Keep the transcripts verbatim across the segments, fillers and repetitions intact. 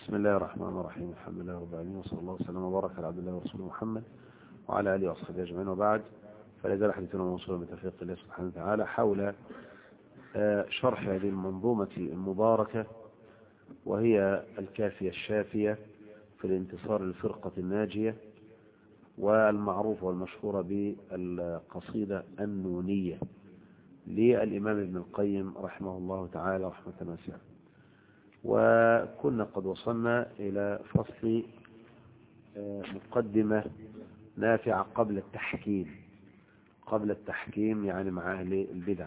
بسم الله الرحمن الرحيم. الحمد لله رب العالمين، وصلى الله وسلم وبارك على عبد الله ورسوله محمد وعلى اله واصحابه اجمعين، وبعد. فلا زال حديثنا موصولا بتوفيق الله سبحانه وتعالى حول شرح هذه المنظومة المباركة، وهي الكافية الشافية في الانتصار للفرقة الناجية، والمعروفة والمشهورة بالقصيدة النونية للإمام ابن القيم رحمه الله تعالى رحمة واسعة. وكنا قد وصلنا إلى فصل مقدمة نافعة قبل التحكيم قبل التحكيم يعني مع أهل البدع.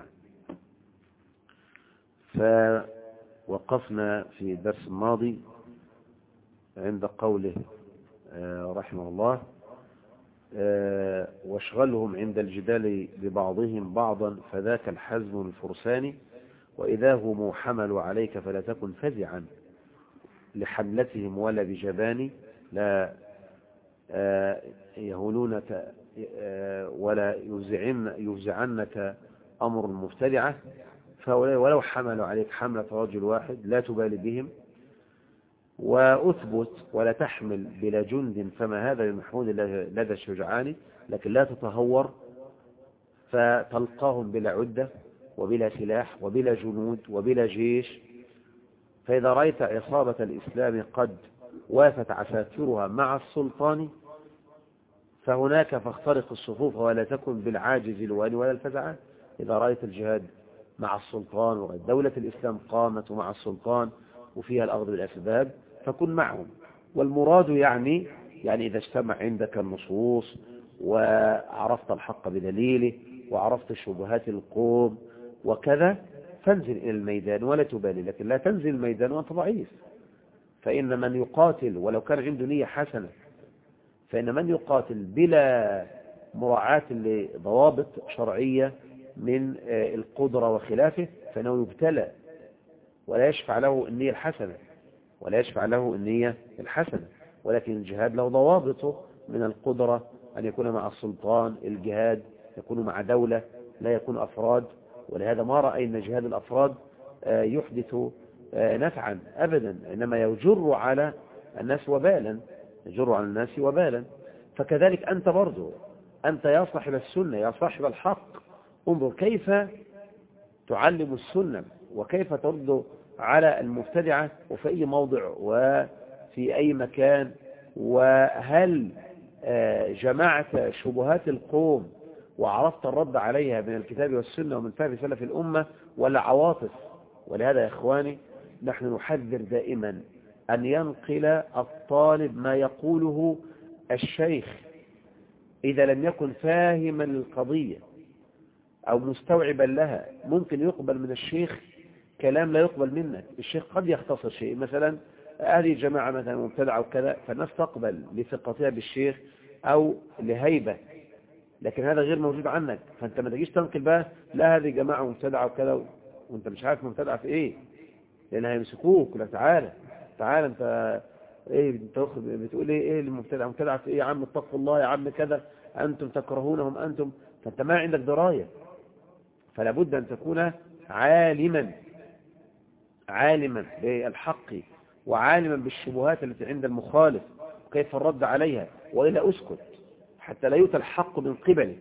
فوقفنا في الدرس الماضي عند قوله رحمه الله: واشغلهم عند الجدال ببعضهم بعضا فذاك الحزم الفرسان، وإذا هم حملوا عليك فلا تكن فزعا لحملتهم ولا بجبان، لا يهونونك ولا يفزعن يفزعنك أمر مبتدعة، ولو حملوا عليك حملة رجل واحد لا تبالي بهم، وأثبت ولا تحمل بلا جند فما هذا بمحمود لدى الشجعان، لكن لا تتهور فتلقاهم بلا عدة وبلا سلاح وبلا جنود وبلا جيش. فإذا رأيت عصابة الإسلام قد وافت عساكرها مع السلطان فهناك فاخترق الصفوف ولا تكن بالعاجز الواني ولا الفزعان. إذا رأيت الجهاد مع السلطان ودولة الإسلام قامت مع السلطان وفيها الأخذ بالأسباب فكن معهم. والمراد يعني يعني إذا اجتمع عندك النصوص وعرفت الحق بدليله وعرفت شبهات القوم وكذا فانزل إلى الميدان ولا تبالي، لكن لا تنزل الميدان وأنت ضعيف. فإن من يقاتل ولو كان عنده نية حسنة، فإن من يقاتل بلا مراعاة لضوابط شرعية من القدرة وخلافه فإنه يبتلى ولا يشفع له النية الحسنة ولا يشفع له النية الحسنة ولكن الجهاد له ضوابطه من القدرة أن يكون مع السلطان، الجهاد يكون مع دولة لا يكون أفراد. ولهذا ما رأينا جهاد الأفراد يحدث نفعا أبدا، إنما يجر على الناس وبالا يجر على الناس وبالا. فكذلك أنت برضو، أنت يا صاحب السنة يا صاحب الحق، انظر كيف تعلم السنة وكيف ترد على المبتدعة وفي أي موضع وفي أي مكان، وهل جمعت شبهات القوم وعرفت الرد عليها من الكتاب والسنة ومن فهم سلف الأمة ولا عواطف. ولهذا يا إخواني نحن نحذر دائما أن ينقل الطالب ما يقوله الشيخ إذا لم يكن فاهما للقضية أو مستوعبا لها. ممكن يقبل من الشيخ كلام لا يقبل منك. الشيخ قد يختصر شيء، مثلا هذه الجماعة مثلا مبتدعة وكذا، فالناس تقبل لثقتها بالشيخ أو لهيبة، لكن هذا غير موجود عنك. فأنت ما تجيش تنقل بقى لا هذه جماعة مبتدعة وكذا وانت مش عارف مبتدعة في ايه، لأن هيمسكوك. لا تعالى تعالى انت ايه انت بتقول ايه ايه المبتدعة مبتدعة في ايه يا عم، اتقوا الله يا عم كذا، انتم تكرهونهم انتم. فانت ما عندك دراية. فلا بد ان تكون عالما عالما بالحق وعالما بالشبهات التي عند المخالف وكيف الرد عليها، وإلا أسكت حتى لا يؤتى الحق من قبلك.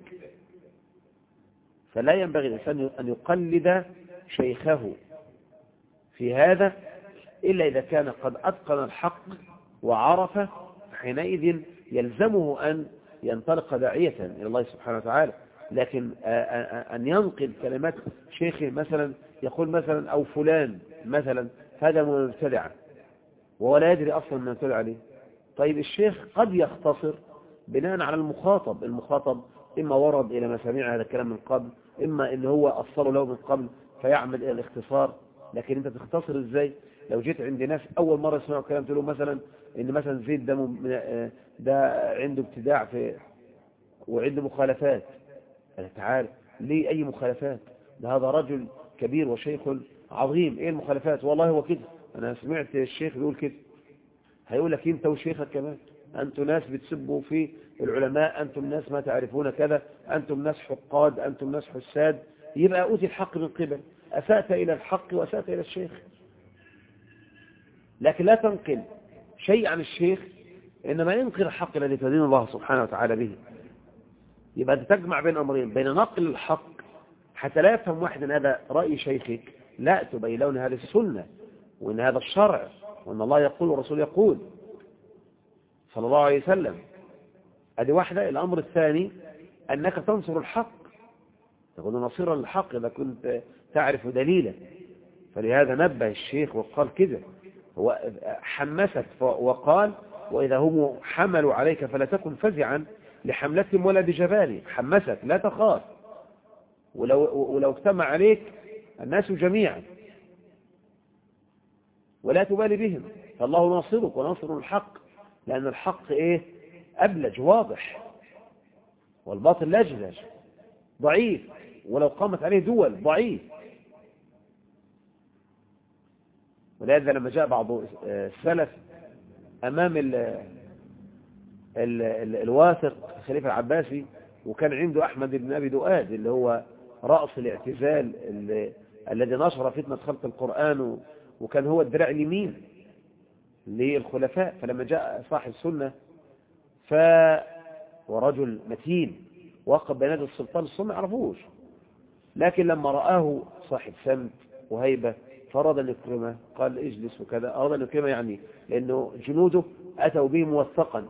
فلا ينبغي الإنسان أن يقلد شيخه في هذا إلا إذا كان قد أتقن الحق وعرفه، حينئذ يلزمه أن ينطلق داعية إلى الله سبحانه وتعالى. لكن أن ينقل كلمات شيخه مثلا يقول مثلا أو فلان مثلا هذا مبتدع وهو لا يدري أصلا ما يبتدع عليه. طيب الشيخ قد يختصر بناء على المخاطب المخاطب إما ورد إلى مسامع هذا الكلام من قبل، إما إن هو أصله له من قبل فيعمل إلى الاختصار. لكن أنت تختصر إزاي؟ لو جيت عند ناس أول مرة يسمعوا الكلام تقول لهم مثلا إن مثلا زيد ده, ده عنده ابتداع في وعنده مخالفات. تعال ليه أي مخالفات؟ ده هذا رجل كبير وشيخ عظيم، إيه المخالفات؟ والله هو كده، أنا سمعت الشيخ بيقول كده. هيقول لك أنت وشيخك كمان، أنتم ناس بتسبوا في العلماء، أنتم ناس ما تعرفون كذا، أنتم ناس حقاد، أنتم ناس حساد. يبقى أوتي الحق من قبل، أسأت إلى الحق وأسأت إلى الشيخ. لكن لا تنقل شيء عن الشيخ إنما ينقل الحق الذي تدين الله سبحانه وتعالى به. يبقى أنت تجمع بين أمرين، بين نقل الحق حتى لا يفهم واحد أن هذا رأي شيخك، لا، تبين له أن هذه السنة وأن هذا الشرع وأن الله يقول والرسول يقول صلى الله عليه وسلم. هذه واحدة. الأمر الثاني أنك تنصر الحق، تكون نصيرا للحق إذا كنت تعرف دليلا. فلهذا نبه الشيخ وقال كده، هو حمسك وقال وإذا هم حملوا عليك فلا تكن فزعا لحملتهم ولا بجبال. حمسك لا تخاف، ولو, ولو اجتمع عليك الناس جميعا ولا تبالي بهم، فالله ناصرك وناصر الحق، لأن الحق إيه؟ أبلج واضح، والباطل لجلج ضعيف، ولو قامت عليه دول ضعيف. ولهذا لما جاء بعض السلف أمام ال ال ال الواثق الخليفة العباسي، وكان عنده أحمد بن أبي دؤاد اللي هو رأس الاعتزال الذي نشر فتنة خلق القرآن، وكان هو الدراع اليمين للخلفاء. فلما جاء صاحب السنة ف ورجل متين وقف بين يدي السلطان، السلطان ما يعرفوش، لكن لما رآه صاحب سمت وهيبة فراد أن يكرمه، قال اجلس وكذا، أراد أن يكرمه يعني لأنه جنوده أتوا به موثقا.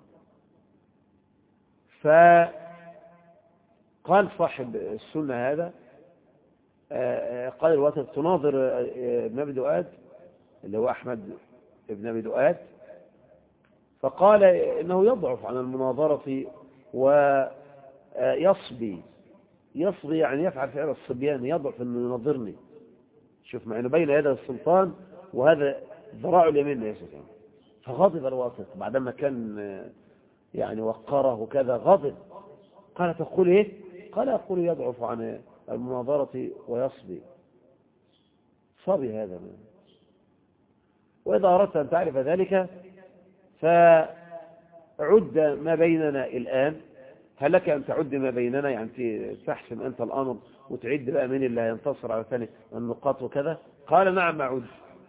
فقال صاحب السنة هذا، قال الواثق تناظر ابن أبي دؤاد اللي هو أحمد ابن أبي دؤاد، فقال إنه يضعف عن المناظرة ويصبي. يصبي يعني يفعل فعل الصبيان، يضعف أنه يناظرني. شوف، مع أنه بين يدي السلطان وهذا ذراع اليمين يا سلطان. فغضب الواثق بعدما كان يعني وقره وكذا، غضب. قال تقول إيه؟ قال أقول يضعف عن المناظرة ويصبي. صبي هذا من. وإذا أردت أن تعرف ذلك فعد ما بيننا الآن. هل لك أن تعد ما بيننا، يعني تحسم أنت الأمر وتعد بقى من اللي هينتصر على ثاني النقاط وكذا؟ قال نعم أعد.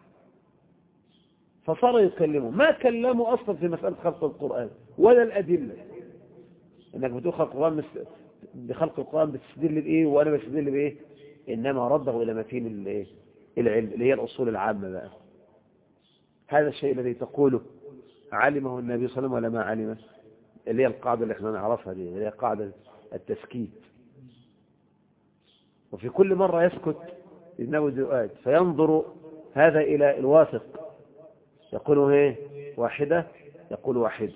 فصار يكلمه، ما كلمه أصلا في مسألة خلق القرآن ولا الأدلة. إنك بتقول خلق القرآن بخلق القرآن بتستدل بإيه وأنا بستدل بإيه، إنما رده إلى متين العلم اللي هي الأصول العامة بقى. هذا الشيء الذي تقوله علمه النبي صلى الله عليه وسلم ولا ما علمه، اللي هي القاعدة اللي احنا نعرفها دي، اللي هي قاعدة التسكيت. وفي كل مرة يسكت ابن أبي دؤاد فينظر هذا إلى الواثق، يقول ايه واحدة، يقول واحدة،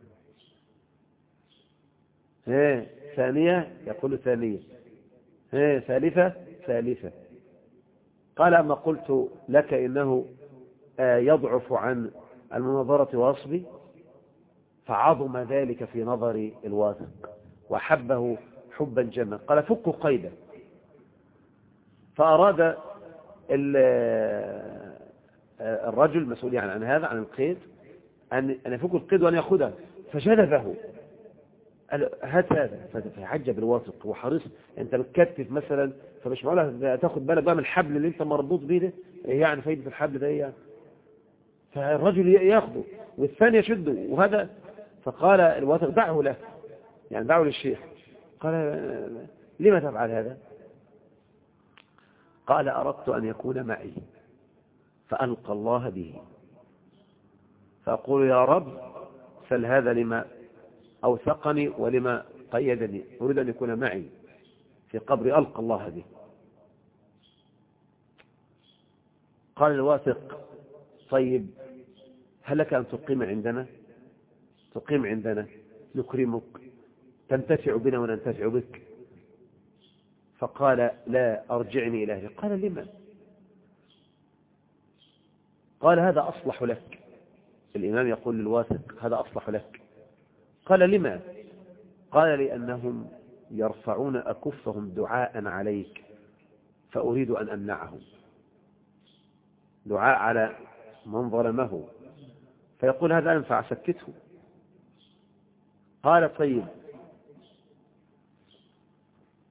ايه ثانية، يقول ثانية، ايه ثالثة، ثالثة. قال أما قلت لك إنه يضعف عن المناظرة واصبي، فعظم ذلك في نظر الواثق وحبه حبا جما. قال فك قيدا. فأراد الرجل المسؤول عن هذا، عن القيد، أن يفك القيد وأن يأخذه، فجذبه قال هات هذا. فعجب الواثق وحريص، أنت بتكتف مثلا، فمش معقولة تاخد بالك بقى من الحبل اللي أنت مربوط بيه ده، إيه يعني فايدة الحبل ده؟ يعني فالرجل ياخده والثاني يشده وهذا. فقال الواثق دعه له، يعني دعه للشيخ. قال لما تفعل هذا؟ قال أردت أن يكون معي فألقى الله به، فأقول يا رب سل هذا لما أوثقني ولما قيدني، أريد أن يكون معي في قبر ألقى الله به. قال الواثق طيب هل لك أن تقيم عندنا؟ تقيم عندنا نكرمك، تنتفع بنا وننتفع بك. فقال لا، أرجعني إلى أهلي. قال لما؟ قال هذا أصلح لك. الإمام يقول للواثق هذا أصلح لك. قال لما؟ قال لأنهم يرفعون أكفهم دعاء عليك فأريد أن أمنعهم. دعاء على من ظلمه، فيقول هذا أنفع، سكته. قال طيب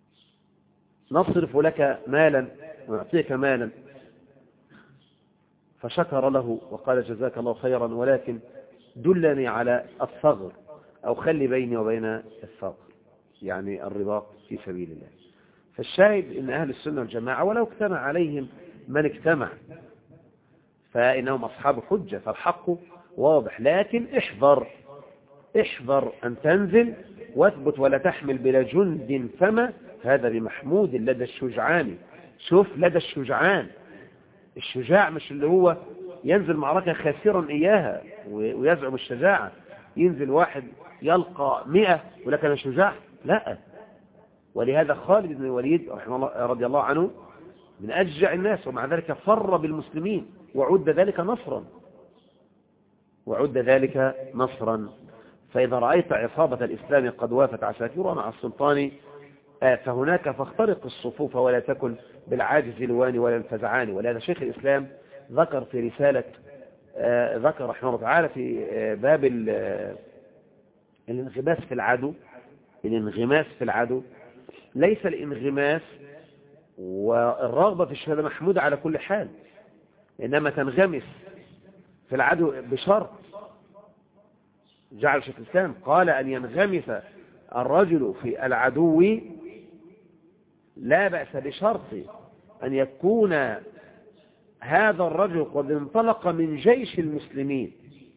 نصرف لك مالا ونعطيك مالا فشكر له وقال جزاك الله خيرا، ولكن دلني على الثغر، أو خلي بيني وبين الثغر، يعني الرباط في سبيل الله. فالشاهد إن أهل السنة والجماعة ولو اجتمع عليهم من اجتمع فإنهم أصحاب حجة، فالحق واضح، لكن احذر احذر أن تنزل واثبت ولا تحمل بلا جند، فما هذا بمحمود لدى الشجعان. شوف لدى الشجعان، الشجاع مش اللي هو ينزل معركة خاسرا إياها ويزعم الشجاعة. ينزل واحد يلقى مئة ولكن شجاع، لا. ولهذا خالد بن الوليد رحمه الله رضي الله عنه من أشجع الناس، ومع ذلك فر بالمسلمين وعد ذلك نصرا وعد ذلك نصرا. فإذا رأيت عصابة الإسلام قد وافت عساكرها مع السلطان فهناك فاخترق الصفوف ولا تكن بالعاجز لوان ولا الفزعان. ولهذا شيخ الإسلام ذكر في رسالة ذكر رحمه الله تعالى في باب الانغماس في العدو الانغماس في العدو ليس الانغماس والرغبة في الشهادة محمودة على كل حال، إنما تنغمس في العدو بشرط. جعل شيخ الإسلام قال أن ينغمس الرجل في العدو لا بأس بشرط أن يكون هذا الرجل قد انطلق من جيش المسلمين.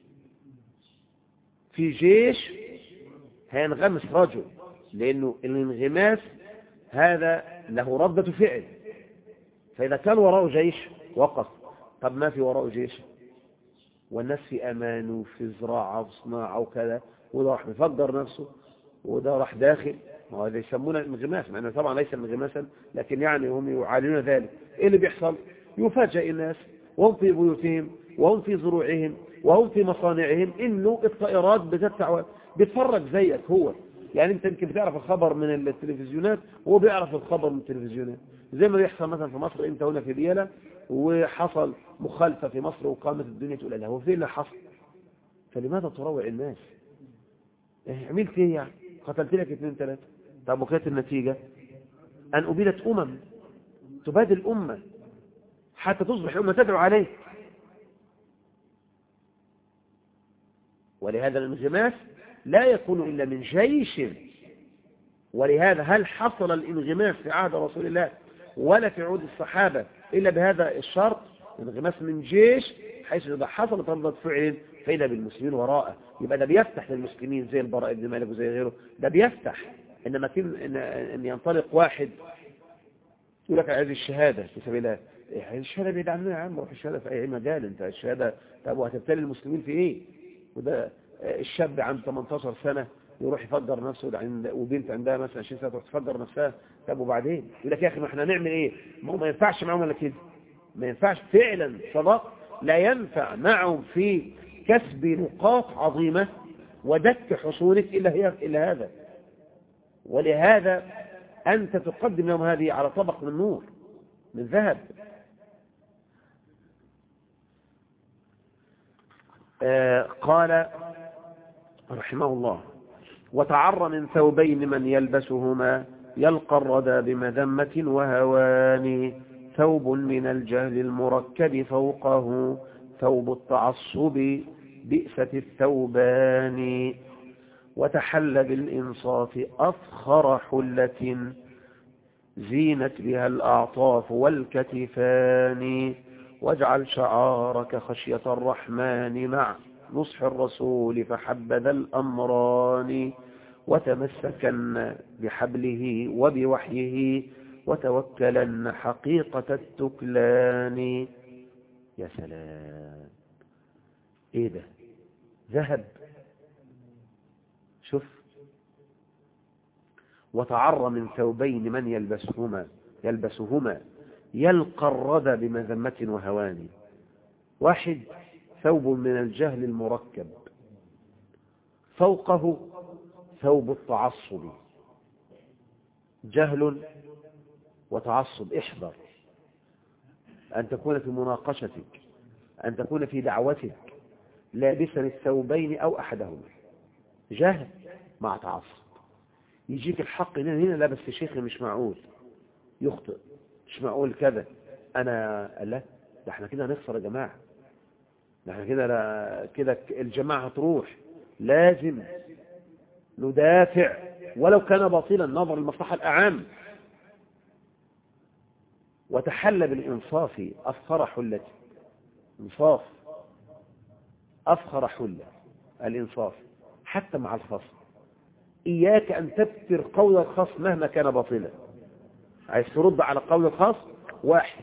في جيش هينغمس رجل، لأنه الانغماس هذا له ردة فعل، فإذا كان وراءه جيش وقف. طب ما في وراءه جيش والناس في أمان وفي زراعة وصناعة وكذا، وده راح مفجر نفسه وده راح داخل، وهذا يسمونه الانغماس، مع أنه طبعا ليس انغماسا، لكن يعني هم يعالجون ذلك. إيه اللي بيحصل؟ يفاجئ الناس وهم في بيوتهم وهم في زروعهم وهم في مصانعهم إنه الطائرات بتدفع بيتفرج زيك هو. يعني انت يمكن بتعرف الخبر من التلفزيونات وهو بيعرف الخبر من التلفزيونات، زي ما بيحصل مثلا في مصر. انت هنا في ديالة وحصل مخالفة في مصر وقامت الدنيا تقول لها هو في اللي حصل، فلماذا تروع الناس؟ عملت ايه يعني؟ قتلت لك اثنين ثلاثة. طب وكانت النتيجة ان ابيدت امم تباد الامة حتى تصبح الامة تدعو عليه. ولهذا الانغماس لا يكون إلا من جيش. ولهذا هل حصل الانغماس في عهد رسول الله ولا في عهد الصحابة إلا بهذا الشرط؟ الانغماس من جيش، حيث إذا حصلت ردة فعل فإذا بالمسلمين وراءه، يبقى ده بيفتح للمسلمين زي البراء بن مالك وزي غيره، ده بيفتح. إنما كن إن, إن ينطلق واحد يقول لك عايز الشهادة في سبيل الله، عايز الشهادة بعيد عنه يا عم، روح الشهادة في أي مجال. أنت الشهادة طب وهتبتلي المسلمين في إيه؟ وده الشاب عنده ثمانية عشر سنة يروح يفجر نفسه، وبنت عندها مثلا عشرين سنة تروح تفجر نفسها. طب وبعدين يقول لك يا أخي ما احنا نعمل إيه؟ ما هو ما ينفعش معهم إلا كده، ما ينفعش فعلا. صدق لا ينفع معهم في كسب نقاط عظيمة ودك حصولك إلا هي إلا هذا. ولهذا أنت تقدم لهم هذه على طبق من نور من ذهب. آه قال رحمه الله: وتعر من ثوبين من يلبسهما يلقى الردى بمذمة وهوان، ثوب من الجهل المركب فوقه ثوب التعصب بئست الثوبان، وتحل بالإنصاف أفخر حلة زينت بها الأعطاف والكتفان، واجعل شعارك خشية الرحمن مع نصح الرسول فحبذا الأمران، وتمسكن بحبله وبوحيه وتوكلن حقيقة التكلان. يا سلام، ايه ده؟ ذهب. شوف: وتعر من ثوبين من يلبسهما يلبسهما يلقى الردى بمذمة وهوان. واحد ثوب من الجهل المركب، فوقه ثوب التعصب. جهل وتعصب، احذر أن تكون في مناقشتك، أن تكون في دعوتك لابسا الثوبين أو أحدهما، جهل مع تعصب. يجيك الحق هنا هنا لا بس شيخي مش معقول، يخطئ، مش معقول كذا. أنا لا، ده احنا كده هنخسر يا جماعة، نحن كده لا كده الجماعة هتروح. لازم ندافع ولو كان باطلا نظر المصلحة الأعام. وتحلى بالإنصاف أفخر حلة. إنصاف أفخر حلة الإنصاف حتى مع الخصم. إياك أن تبتر قول الخصم مهما كان باطلا. عايز ترد على قول الخصم، واحد،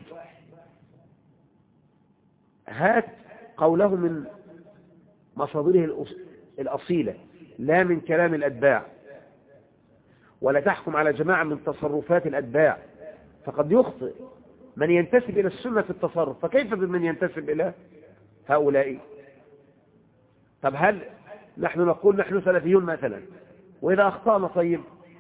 هات قوله من مصادره الأصيلة لا من كلام الأتباع، ولا تحكم على جماعة من تصرفات الأتباع، فقد يخطئ من ينتسب إلى السنة في التصرف، فكيف بمن ينتسب إلى هؤلاء؟ طب هل نحن نقول نحن سلفيون مثلا، وإذا أخطأنا طيب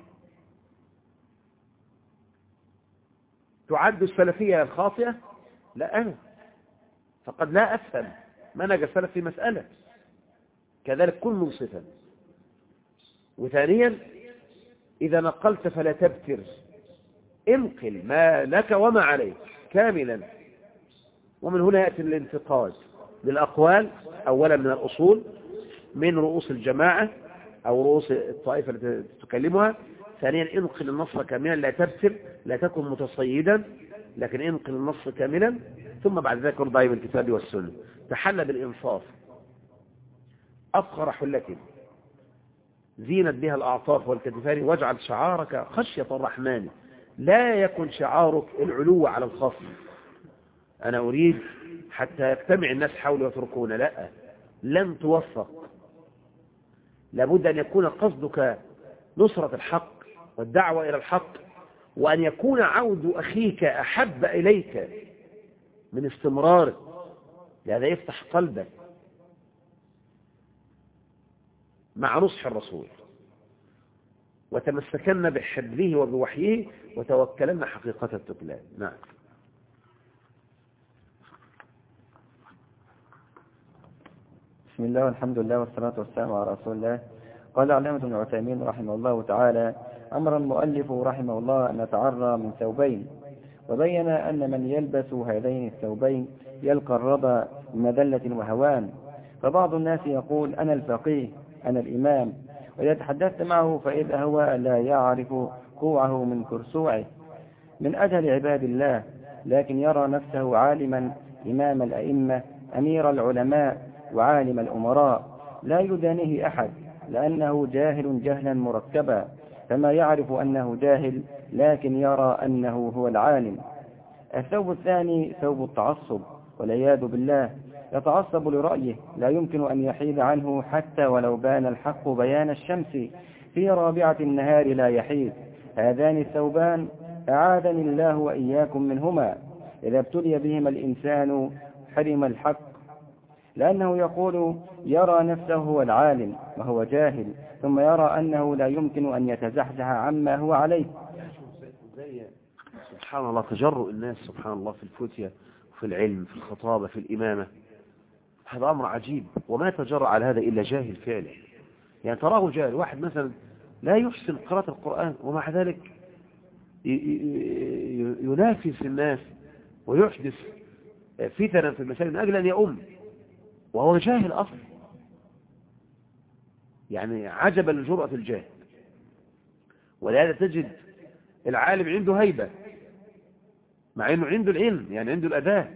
تعد السلفية الخاطئة؟ لا، أنا فقد لا أفهم منهج السلف في مسألة، كذلك كن منصفا. وثانيا إذا نقلت فلا تبتر، انقل ما لك وما عليك كاملا. ومن هنا يأتي الانتقاد للأقوال، أولا من الأصول من رؤوس الجماعة أو رؤوس الطائفة التي تكلمها. ثانيا انقل النص كاملا، لا تبتر، لا تكن متصيدا، لكن انقل النص كاملا. ثم بعد ذلك ارضى بالكتاب والسنة. تحلى بالإنصاف أفخر حلة زينت بها الأعطاف والكتفان، واجعل شعارك خشية الرحمن، لا يكن شعارك العلو على الخصم. أنا أريد حتى يجتمع الناس حولي ويتركون، لا، لن توفق. لابد أن يكون قصدك نصرة الحق والدعوة إلى الحق، وأن يكون عود أخيك أحب إليك من استمرارك، لهذا يفتح قلبك مع نصح الرسول. وتمسكن بحبله وبوحيه وتوكلن حقيقة التكلان. نعم. بسم الله والحمد لله والصلاة والسلام على رسول الله. قال علامة ابن عثيمين رحمه الله تعالى: أمر المؤلف رحمه الله أن نتعرى من ثوبين، وبين أن من يلبس هذين الثوبين يلقى الرضا بمذلة وهوان. فبعض الناس يقول: أنا الفقيه، أنا الإمام، وإذا تحدثت معه فإذا هو لا يعرف كوعه من كرسوعه من أجل عباد الله، لكن يرى نفسه عالما، إمام الأئمة، أمير العلماء، وعالم الأمراء، لا يدانيه أحد، لأنه جاهل جهلا مركبا، فما يعرف أنه جاهل، لكن يرى أنه هو العالم. الثوب الثاني ثوب التعصب، والعياذ بالله، يتعصب لرأيه، لا يمكن أن يحيد عنه حتى ولو بان الحق بيان الشمس في رابعة النهار لا يحيد. هذان الثوبان أعاذني الله وإياكم منهما. إذا ابتلي بهما الإنسان حرم الحق، لأنه يقول يرى نفسه هو العالم وهو جاهل، ثم يرى أنه لا يمكن أن يتزحزح عما هو عليه. سبحان الله، تجرؤ الناس سبحان الله في الفتية، في العلم، في الخطابة، في الإمامة. هذا أمر عجيب، وما تجرأ على هذا إلا جاهل فعلا. يعني تراه جاهل، واحد مثلا لا يحسن قراءة القرآن، ومع ذلك ينافس الناس ويحدث فتنة في المساجد من أجل أن يؤم، وهو جاهل أصلا. يعني عجبا لجرأة الجاهل. ولهذا تجد العالم عنده هيبة مع أنه عنده العلم، يعني عنده الأداة.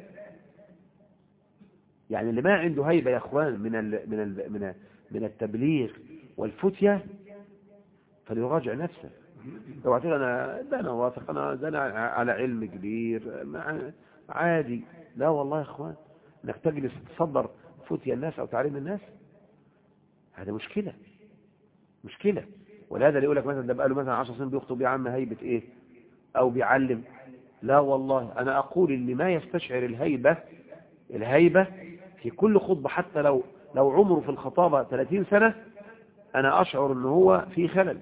يعني اللي ما عنده هيبة يا أخوان من ال من ال من من التبليغ والفتية فليراجع نفسه. لو اعتقد أنا ده أنا واثق، أنا ده أنا على علم كبير عادي. لا والله يا أخوان، انك تجلس تصدر فتية الناس أو تعليم الناس، هذا مشكلة مشكلة. ولهذا اللي يقول لك مثلا ده بقى له مثلا عشر سنين بيخطب بيه عم هيبة إيه أو بيعلم. لا والله، أنا أقول اللي ما يستشعر الهيبة الهيبة في كل خطبة، حتى لو لو عمره في الخطابة ثلاثين سنة، أنا أشعر أنه هو في خلل.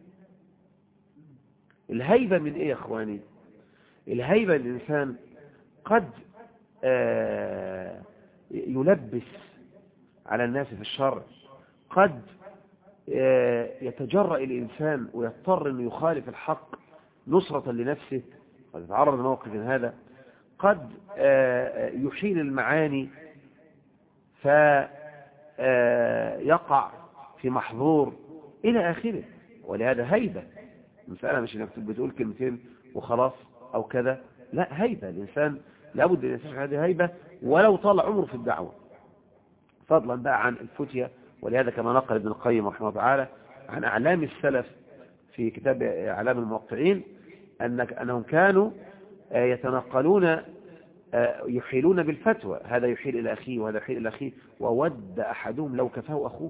الهيبة من إيه يا أخواني؟ الهيبة الإنسان قد آه يلبس على الناس في الشرع، قد آه يتجرأ الإنسان ويضطر أنه يخالف الحق نصرة لنفسه، قد يتعرض لموقف هذا، قد آه يحيل المعاني فيقع في محظور إلى آخره. ولهذا هيبة المسألة مش انك بتقول كلمتين وخلاص أو كذا، لا، هيبة. الإنسان لابد أن يستشعر هذه هيبة ولو طال عمره في الدعوة، فضلا بقى عن الفتية. ولهذا كما نقل ابن القيم رحمه الله تعالى عن أعلام السلف في كتاب أعلام الموقعين أنك أنهم كانوا يتنقلون يحيلون بالفتوى، هذا يحيل إلى أخيه وهذا يحيل إلى أخيه، وود أحدهم لو كفاه أخوه.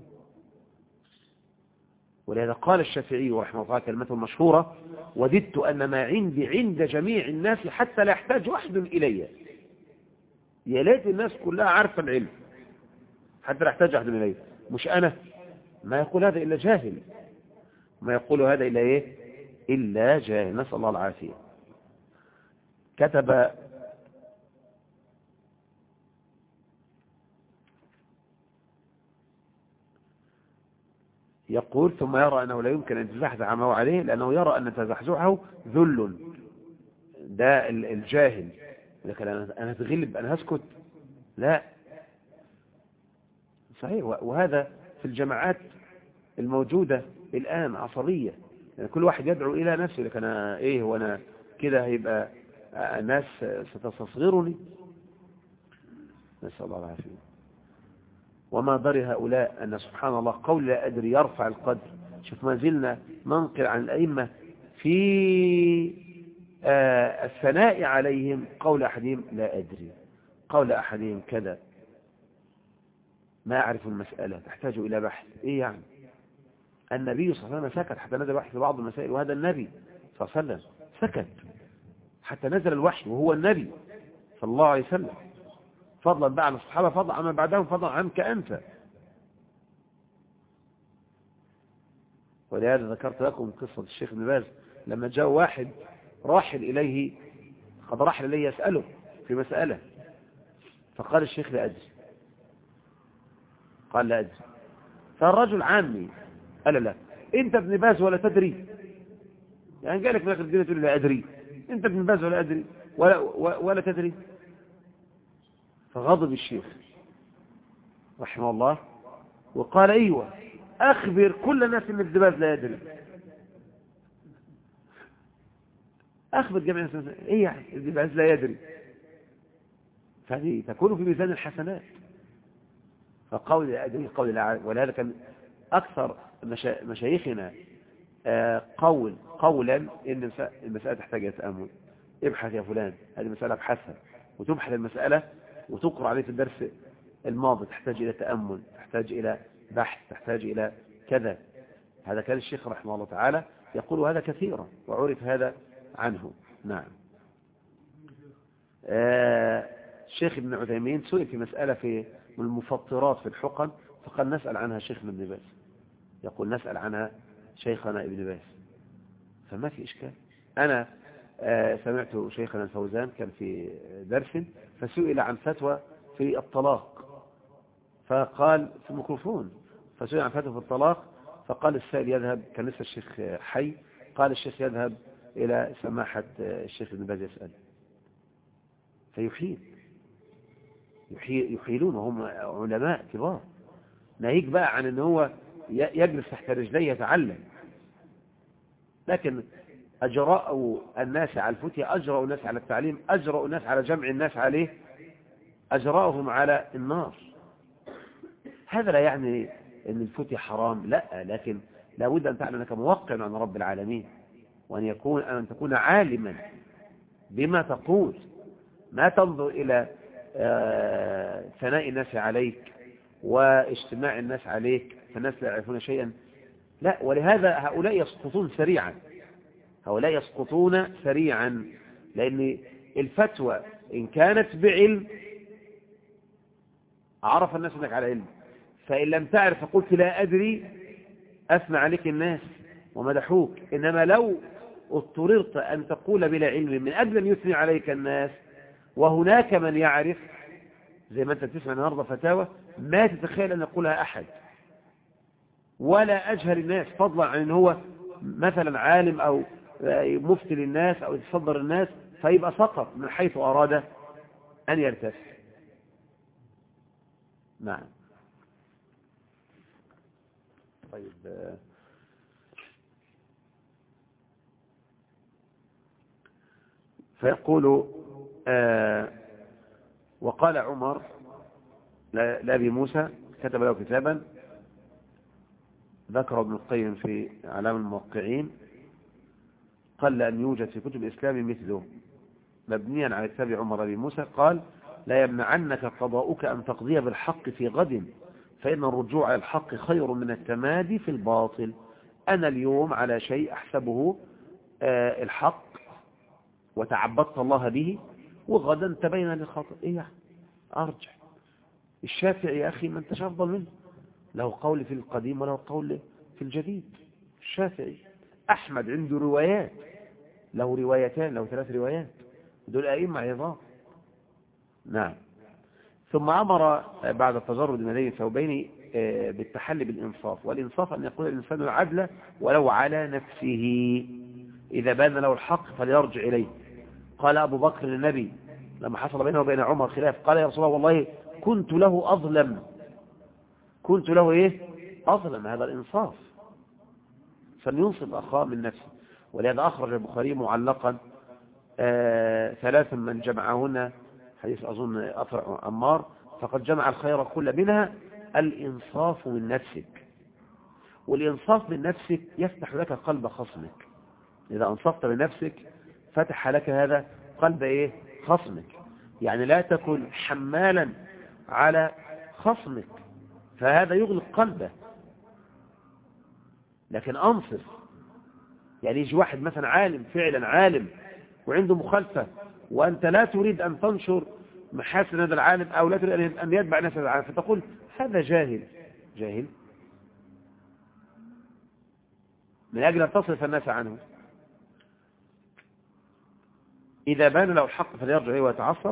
ولهذا قال الشافعي رحمه الله كلمته المشهورة: وددت أن ما عندي عند جميع الناس حتى لا يحتاج أحد إلي. يا ليت الناس كلها عارفة العلم حتى لا يحتاج أحد إلي، مش أنا. ما يقول هذا إلا جاهل، ما يقول هذا إلا إيه؟ إلا جاهل، نسأل الله العافية. كتب يقول: ثم يرى أنه لا يمكن أن يتزحزح عما هو عليه، لأنه يرى أن تزحزحه ذل. ده الجاهل، لكن أنا هتغلب، أنا هسكت، لا. صحيح. وهذا في الجماعات الموجودة الآن عصرية، يعني كل واحد يدعو إلى نفسه، لكن أنا إيه وأنا كده هيبقى الناس ستستصغرني، نسأل الله العافية. وما دري هؤلاء أن سبحان الله قول لا أدري يرفع القدر. شوف، ما زلنا ننقل عن الأئمة في آه الثناء عليهم قول أحدهم لا أدري، قول أحدهم كذا، ما أعرف المسألة تحتاج إلى بحث. إيه يعني؟ النبي صلى الله عليه وسلم سكت حتى نزل الوحي في بعض المسائل، وهذا النبي صلى الله عليه وسلم سكت حتى نزل الوحي وهو النبي صلى الله عليه وسلم، فضلا بقى عن الصحابة، فضلا عن من بعدهم، فضلا عنك أنت. ولهذا ذكرت لكم قصة الشيخ ابن باز لما جاء واحد راحل إليه، قد راحل إليه يسأله في مسألة، فقال الشيخ لا أدري، قال لا أدري. فالرجل عامي قال لا، أنت ابن باز ولا تدري؟ يعني قالك في آخر الدنيا تقول لا أدري، أنت ابن باز ولا أدري ولا, ولا تدري؟ فغضب الشيخ رحمه الله وقال: أيوة، أخبر كل الناس أن ابن باز لا يدري، أخبر جميع الناس. إيه يعني ابن باز لا يدري؟ فهذه تكون في ميزان الحسنات. فقول لا أدري قول لا أعلم. ولهذا كان أكثر مشايخنا قول قولا إن المسألة تحتاج إلى تأمل. ابحث يا فلان، هذه المسألة ابحثها، وتبحث المسألة وتقرأ عليه في الدرس الماضي، تحتاج إلى تأمل، تحتاج إلى بحث، تحتاج إلى كذا. هذا كان الشيخ رحمه الله تعالى يقول هذا كثيرا، وعرف هذا عنه. نعم. آه الشيخ ابن عثيمين سئل في مسألة في المفطرات في الحقن، فقال نسأل عنها شيخنا ابن باز، يقول نسأل عنها شيخنا ابن باز، فما في إشكال. أنا آه سمعت شيخنا الفوزان كان في درس فسئل عن فتوى في الطلاق، فقال في الميكروفون، فسئل عن فتوى في الطلاق، فقال السائل يذهب، كان لسه الشيخ حي، قال الشيخ يذهب إلى سماحة الشيخ ابن باز يسأل، فيحيل يحيلون وهم علماء كبار، ناهيك بقى عن ان هو يجلس تحت رجليه يتعلم. لكن أجراء الناس على الفتية، أجرأوا الناس على التعليم، أجرأوا الناس على جمع الناس عليه، أجرأهم على النار. هذا لا يعني أن الفتية حرام، لا، لكن لا بد أن تعلم أنك موقع عن رب العالمين، وأن يكون أن تكون عالما بما تقول، ما تنظر إلى ثناء الناس عليك واجتماع الناس عليك فالناس لا يعرفون شيئا، لا. ولهذا هؤلاء يسقطون سريعا، هؤلاء يسقطون سريعا، لأن الفتوى إن كانت بعلم عرف الناس أنك على علم، فإن لم تعرف فقلت لا أدري أثنى عليك الناس ومدحوك. إنما لو اضطررت أن تقول بلا علم من أجل أن يثني عليك الناس، وهناك من يعرف، زي ما أنت تسمع النهارده فتاوى ما تتخيل أن يقولها أحد، ولا أجهل الناس، فضلا عن أن هو مثلا عالم أو مفتي للناس أو يتصدر الناس، فيبقى سقط من حيث أراد أن يرتفع. نعم. طيب فيقول آه وقال عمر لأبي موسى كتب له كتابا ذكر ابن القيم في أعلام الموقعين قال أن يوجد في كتب الإسلام مثله مبنيا على كتاب عمر أبي موسى قال لا يمنعنك قضاؤك أن تقضي بالحق في غد فإن الرجوع على الحق خير من التمادي في الباطل. أنا اليوم على شيء أحسبه آه الحق وتعبدت الله به وغدا تبين لي الخطأ، إيه يعني أرجع. الشافعي يا أخي ما أنتش أفضل منه، له قول في القديم وله قول في الجديد. الشافعي أحمد عنده روايات، له روايتان له ثلاث روايات، دول أئمة عظام. نعم. ثم أمر بعد التجرد من هذين الثوبين بالتحلي بالإنصاف، والإنصاف أن يقول الإنسان العدل ولو على نفسه، إذا بان له الحق فليرجع إليه. قال أبو بكر للنبي لما حصل بينه وبين عمر خلاف قال يا رسول الله والله كنت له أظلم، كنت له إيه أظلم. هذا الإنصاف، فلينصف أخاه من نفسه. ولهذا أخرج البخاري معلقا آه ثلاثا من جمعهن، حديث أظن أثر عمار، فقد جمع الخير كل منها الإنصاف من نفسك. والإنصاف من نفسك يفتح لك قلب خصمك، إذا أنصفت من نفسك فتح لك هذا قلب إيه خصمك، يعني لا تكن حمالا على خصمك فهذا يغلق قلبه. لكن أنصف، يعني يجي واحد مثلا عالم فعلا عالم وعنده مخالفة وأنت لا تريد أن تنشر محاسن هذا العالم أو لا تريد أن يتبع نفس هذا العالم، فتقول هذا جاهل جاهل من أجل أن تصرف الناس عنه. إذا بان له الحق فليرجع إليه ويتعصب.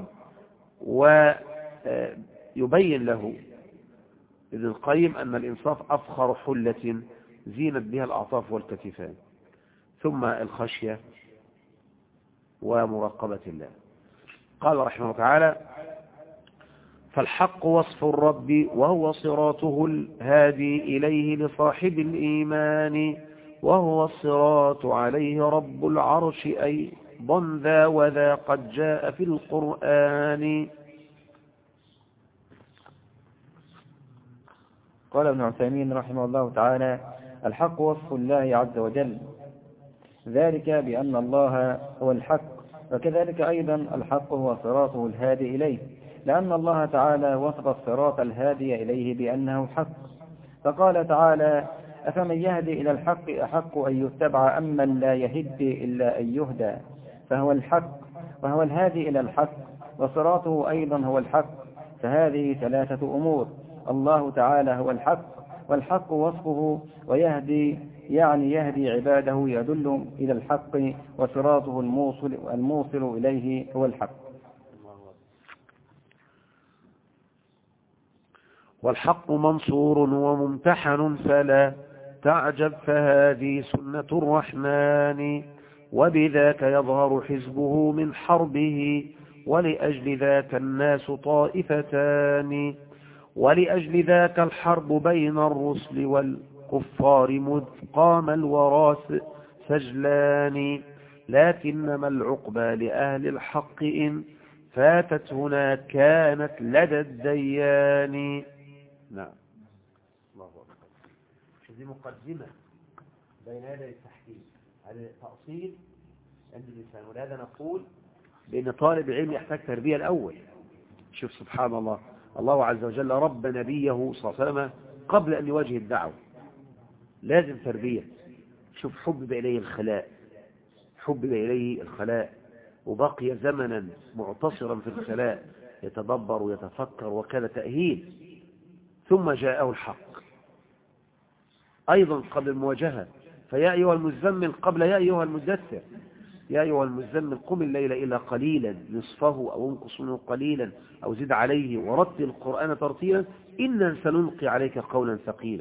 ويبين له ابن القيم أن الإنصاف أفخر حلة زينت بها الأعطاف والكتفان، ثم الخشية ومراقبة الله. قال رحمه الله تعالى فالحق وصف الرب وهو صراطه الهادي إليه لصاحب الإيمان، وهو الصراط عليه رب العرش أيضا ذا وذا قد جاء في القرآن. قال ابن عثيمين رحمه الله تعالى الحق وصف الله عز وجل، ذلك بأن الله هو الحق، وكذلك أيضا الحق هو صراطه الهادي إليه، لأن الله تعالى وصف الصراط الهادي إليه بأنه حق، فقال تعالى أفمن يهدي إلى الحق أحق أن يتبع أم من لا يهدي إلا أن يهدى، فهو الحق وهو الهادي إلى الحق، وصراطه أيضا هو الحق. فهذه ثلاثة أمور، الله تعالى هو الحق، والحق وصفه، ويهدي يعني يهدي عباده يدل إلى الحق، وصراطه الموصل, الموصل إليه هو الحق. والحق منصور وممتحن فلا تعجب فهذه سنة الرحمن، وبذاك يظهر حزبه من حربه، ولأجل ذاك الناس طائفتان، ولأجل ذاك الحرب بين الرسل والكفار مذ قام الوراث سجلان، لكنما العقبى لأهل الحق إن فاتت هنا كانت لدى الديان. نعم. الله أكبر. هذه مقدمة بين هذا التحكيم، هذا تأصيل عند الإنسان، ولهذا نقول بأن طالب العلم يحتاج تربية الأول. شوف سبحان الله، الله عز وجل رب نبيه صلى الله عليه وسلم قبل أن يواجه الدعوة، لازم تربية. شوف حبب إليه الخلاء، حبب إليه الخلاء وبقي زمنا معتصرا في الخلاء يتدبر ويتفكر وكذا تأهيل، ثم جاءه الحق أيضا قبل المواجهة، فيا أيها المزمل قبل يا أيها المدثر، يا أيها المزمل قم الليل إلا قليلا نصفه أو انقص منه قليلا أو زد عليه ورتل القرآن ترتيلا إنا سنلقي عليك قولا ثقيلا.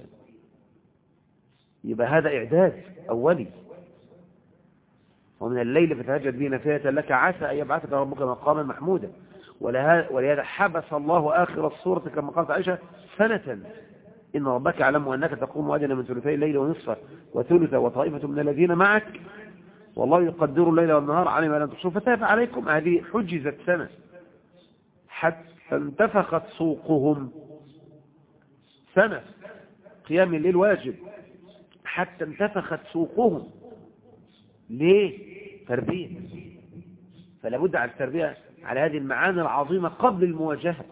يبقى هذا إعداد أولي. ومن الليل فتهجد به نافلة لك عسى أن يبعثك ربك مقاما محمودا. ولهذا حبس الله آخر السورة كما قالت عائشة سنة. إن ربك يعلم أنك تقوم أدنى من ثلثي الليل ونصفه وثلثه وطائفة من الذين معك والله يقدر الليل والنهار علم أن تحصوا فتاب عليكم. هذه حجزت سنة حتى انتفخت سوقهم. سنة قيام الليل واجب حتى انتفخت سوقهم. ليه؟ تربية. فلا بد على التربية على هذه المعاني العظيمة قبل المواجهة.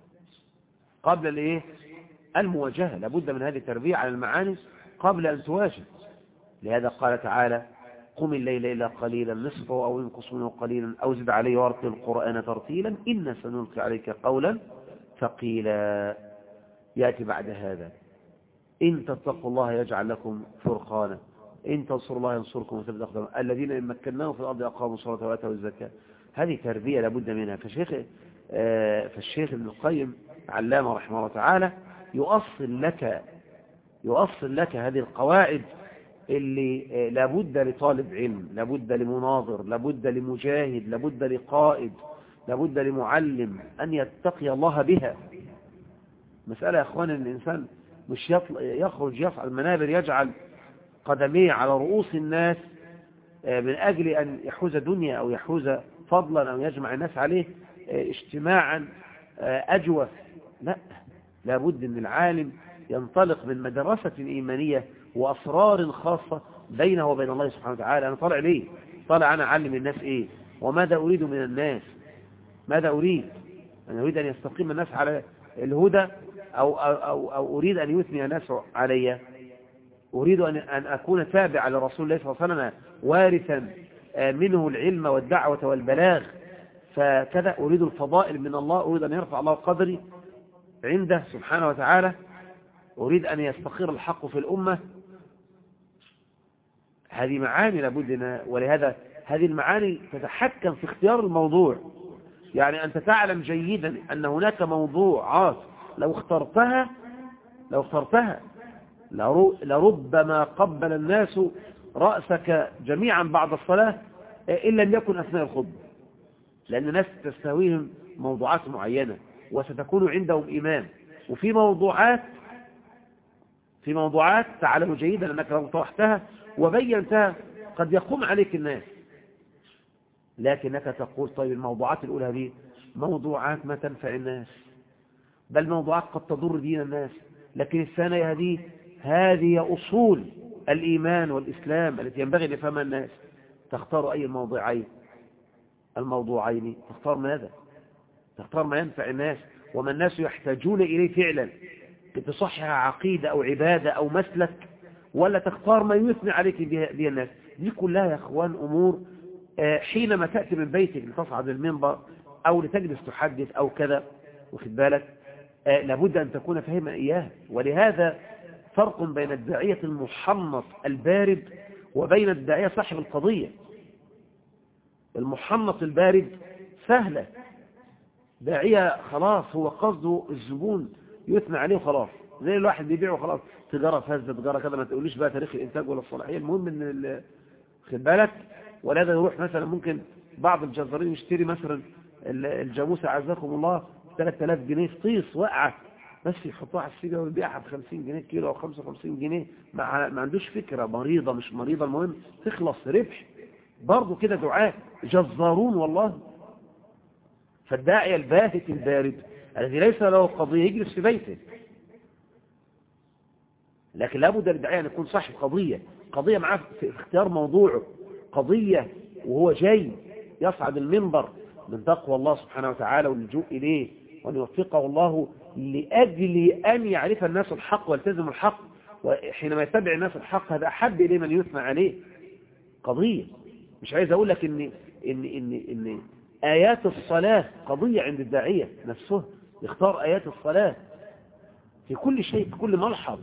قبل الايه؟ المواجهة. لابد من هذه التربية على المعاني قبل أن تواجه. لهذا قال تعالى قم الليل إلا قليلا نصفه أو انقص منه قليلا أو زد عليه وارتل القرآن ترتيلا إن سنلقي عليك قولا ثقيلا. يأتي بعد هذا إن تتقوا الله يجعل لكم فرقانا إن تنصروا الله ينصركم وثبت أقدامكم الذين إن مكناهم في الأرض أقاموا الصلاة وآتوا الزكاة. هذه تربية لابد منها. فالشيخ آه فالشيخ ابن القيم علامة رحمه الله تعالى يؤصل لك يؤصل لك هذه القواعد اللي لابد لطالب علم، لابد لمناظر، لابد لمجاهد، لابد لقائد، لابد لمعلم أن يتقي الله بها. مسألة يا أخوان أن الإنسان مش يخرج يصعد المنابر يجعل قدميه على رؤوس الناس من أجل أن يحوز دنيا أو يحوز فضلا أو يجمع الناس عليه اجتماعا أجوف. لا، لابد أن العالم ينطلق من مدرسة إيمانية وأسرار خاصة بينه وبين الله سبحانه وتعالى. أنا طالع ليه؟ طالع أنا أعلم الناس إيه؟ وماذا أريد من الناس؟ ماذا أريد؟ أنا أريد أن يستقيم الناس على الهدى أو, أو, أو, أو أريد أن يثني الناس علي؟ أريد أن, أن أكون تابع لرسول الله صلى الله عليه وسلم وارثا منه العلم والدعوة والبلاغ. فكذا أريد الفضائل من الله، أريد أن يرفع الله قدري عنده سبحانه وتعالى، أريد أن يستقر الحق في الأمة. هذه معاني لابد، ولهذا هذه المعاني تتحكم في اختيار الموضوع. يعني أنت تعلم جيدا أن هناك موضوعات لو اخترتها لو اخترتها لربما قبل الناس رأسك جميعا بعد الصلاة إن لم يكن أثناء الخطبة، لأن الناس تستهويهم موضوعات معينة وستكون عندهم إمام. وفي موضوعات في موضوعات تعلم جيدا أنك لو طرحتها وبينتها قد يقوم عليك الناس، لكنك تقول طيب الموضوعات الأولى هذه موضوعات ما تنفع الناس، بل موضوعات قد تضر دين الناس، لكن الثانية هذه هذه أصول الإيمان والإسلام التي ينبغي لفهم الناس. تختار أي الموضوعين الموضوعين تختار ماذا؟ تختار ما ينفع الناس وما الناس يحتاجون إليه فعلا لتصحح عقيدة أو عبادة أو مسلك، ولا تختار ما يثني عليك به الناس؟ دي كلها يا أخوان أمور حينما تأتي من بيتك لتصعد المنبر أو لتجلس تحدث أو كذا، واخد بالك، لابد أن تكون فاهما إياها. ولهذا فرق بين الداعية المحنط البارد وبين الداعية صاحب القضية. المحنط البارد سهلة، داعية خلاص هو قصده الزبون يثنى عليه خلاص، زي الواحد بيبيعه خلاص تجارة فاسدة تجارة كذا، ما تقوليش بقى تاريخ الإنتاج ولا الصلاحية، المهم ان خد بالك. ولهذا يروح مثلا ممكن بعض الجزارين يشتري مثلا الجاموسة عزكم الله ثلاثة آلاف جنيه طيس وقعة، بس يحطوها على السيجارة ويبيعها ب خمسين جنيه كيلو أو خمسة وخمسين جنيه، ما, ما عندوش فكرة، مريضة مش مريضة، المهم تخلص ربح. برضو كده دعاء جزارون والله. فالداعية الباهت البارد الذي ليس له قضية يجلس في بيته، لكن لابد للداعية أن يكون صاحب قضية، قضية معاه في اختيار موضوعه، قضية وهو جاي يصعد المنبر من تقوى الله سبحانه وتعالى واللجوء إليه، وأن يوفقه الله لأجل أن يعرف الناس الحق والتزم الحق، وحينما يتبع الناس الحق هذا أحب إليه من يثنى عليه. قضية. مش عايز أقول لك إن, إن, إن, إن آيات الصلاة قضية عند الداعية نفسه، يختار آيات الصلاة في كل شيء في كل ملحظ،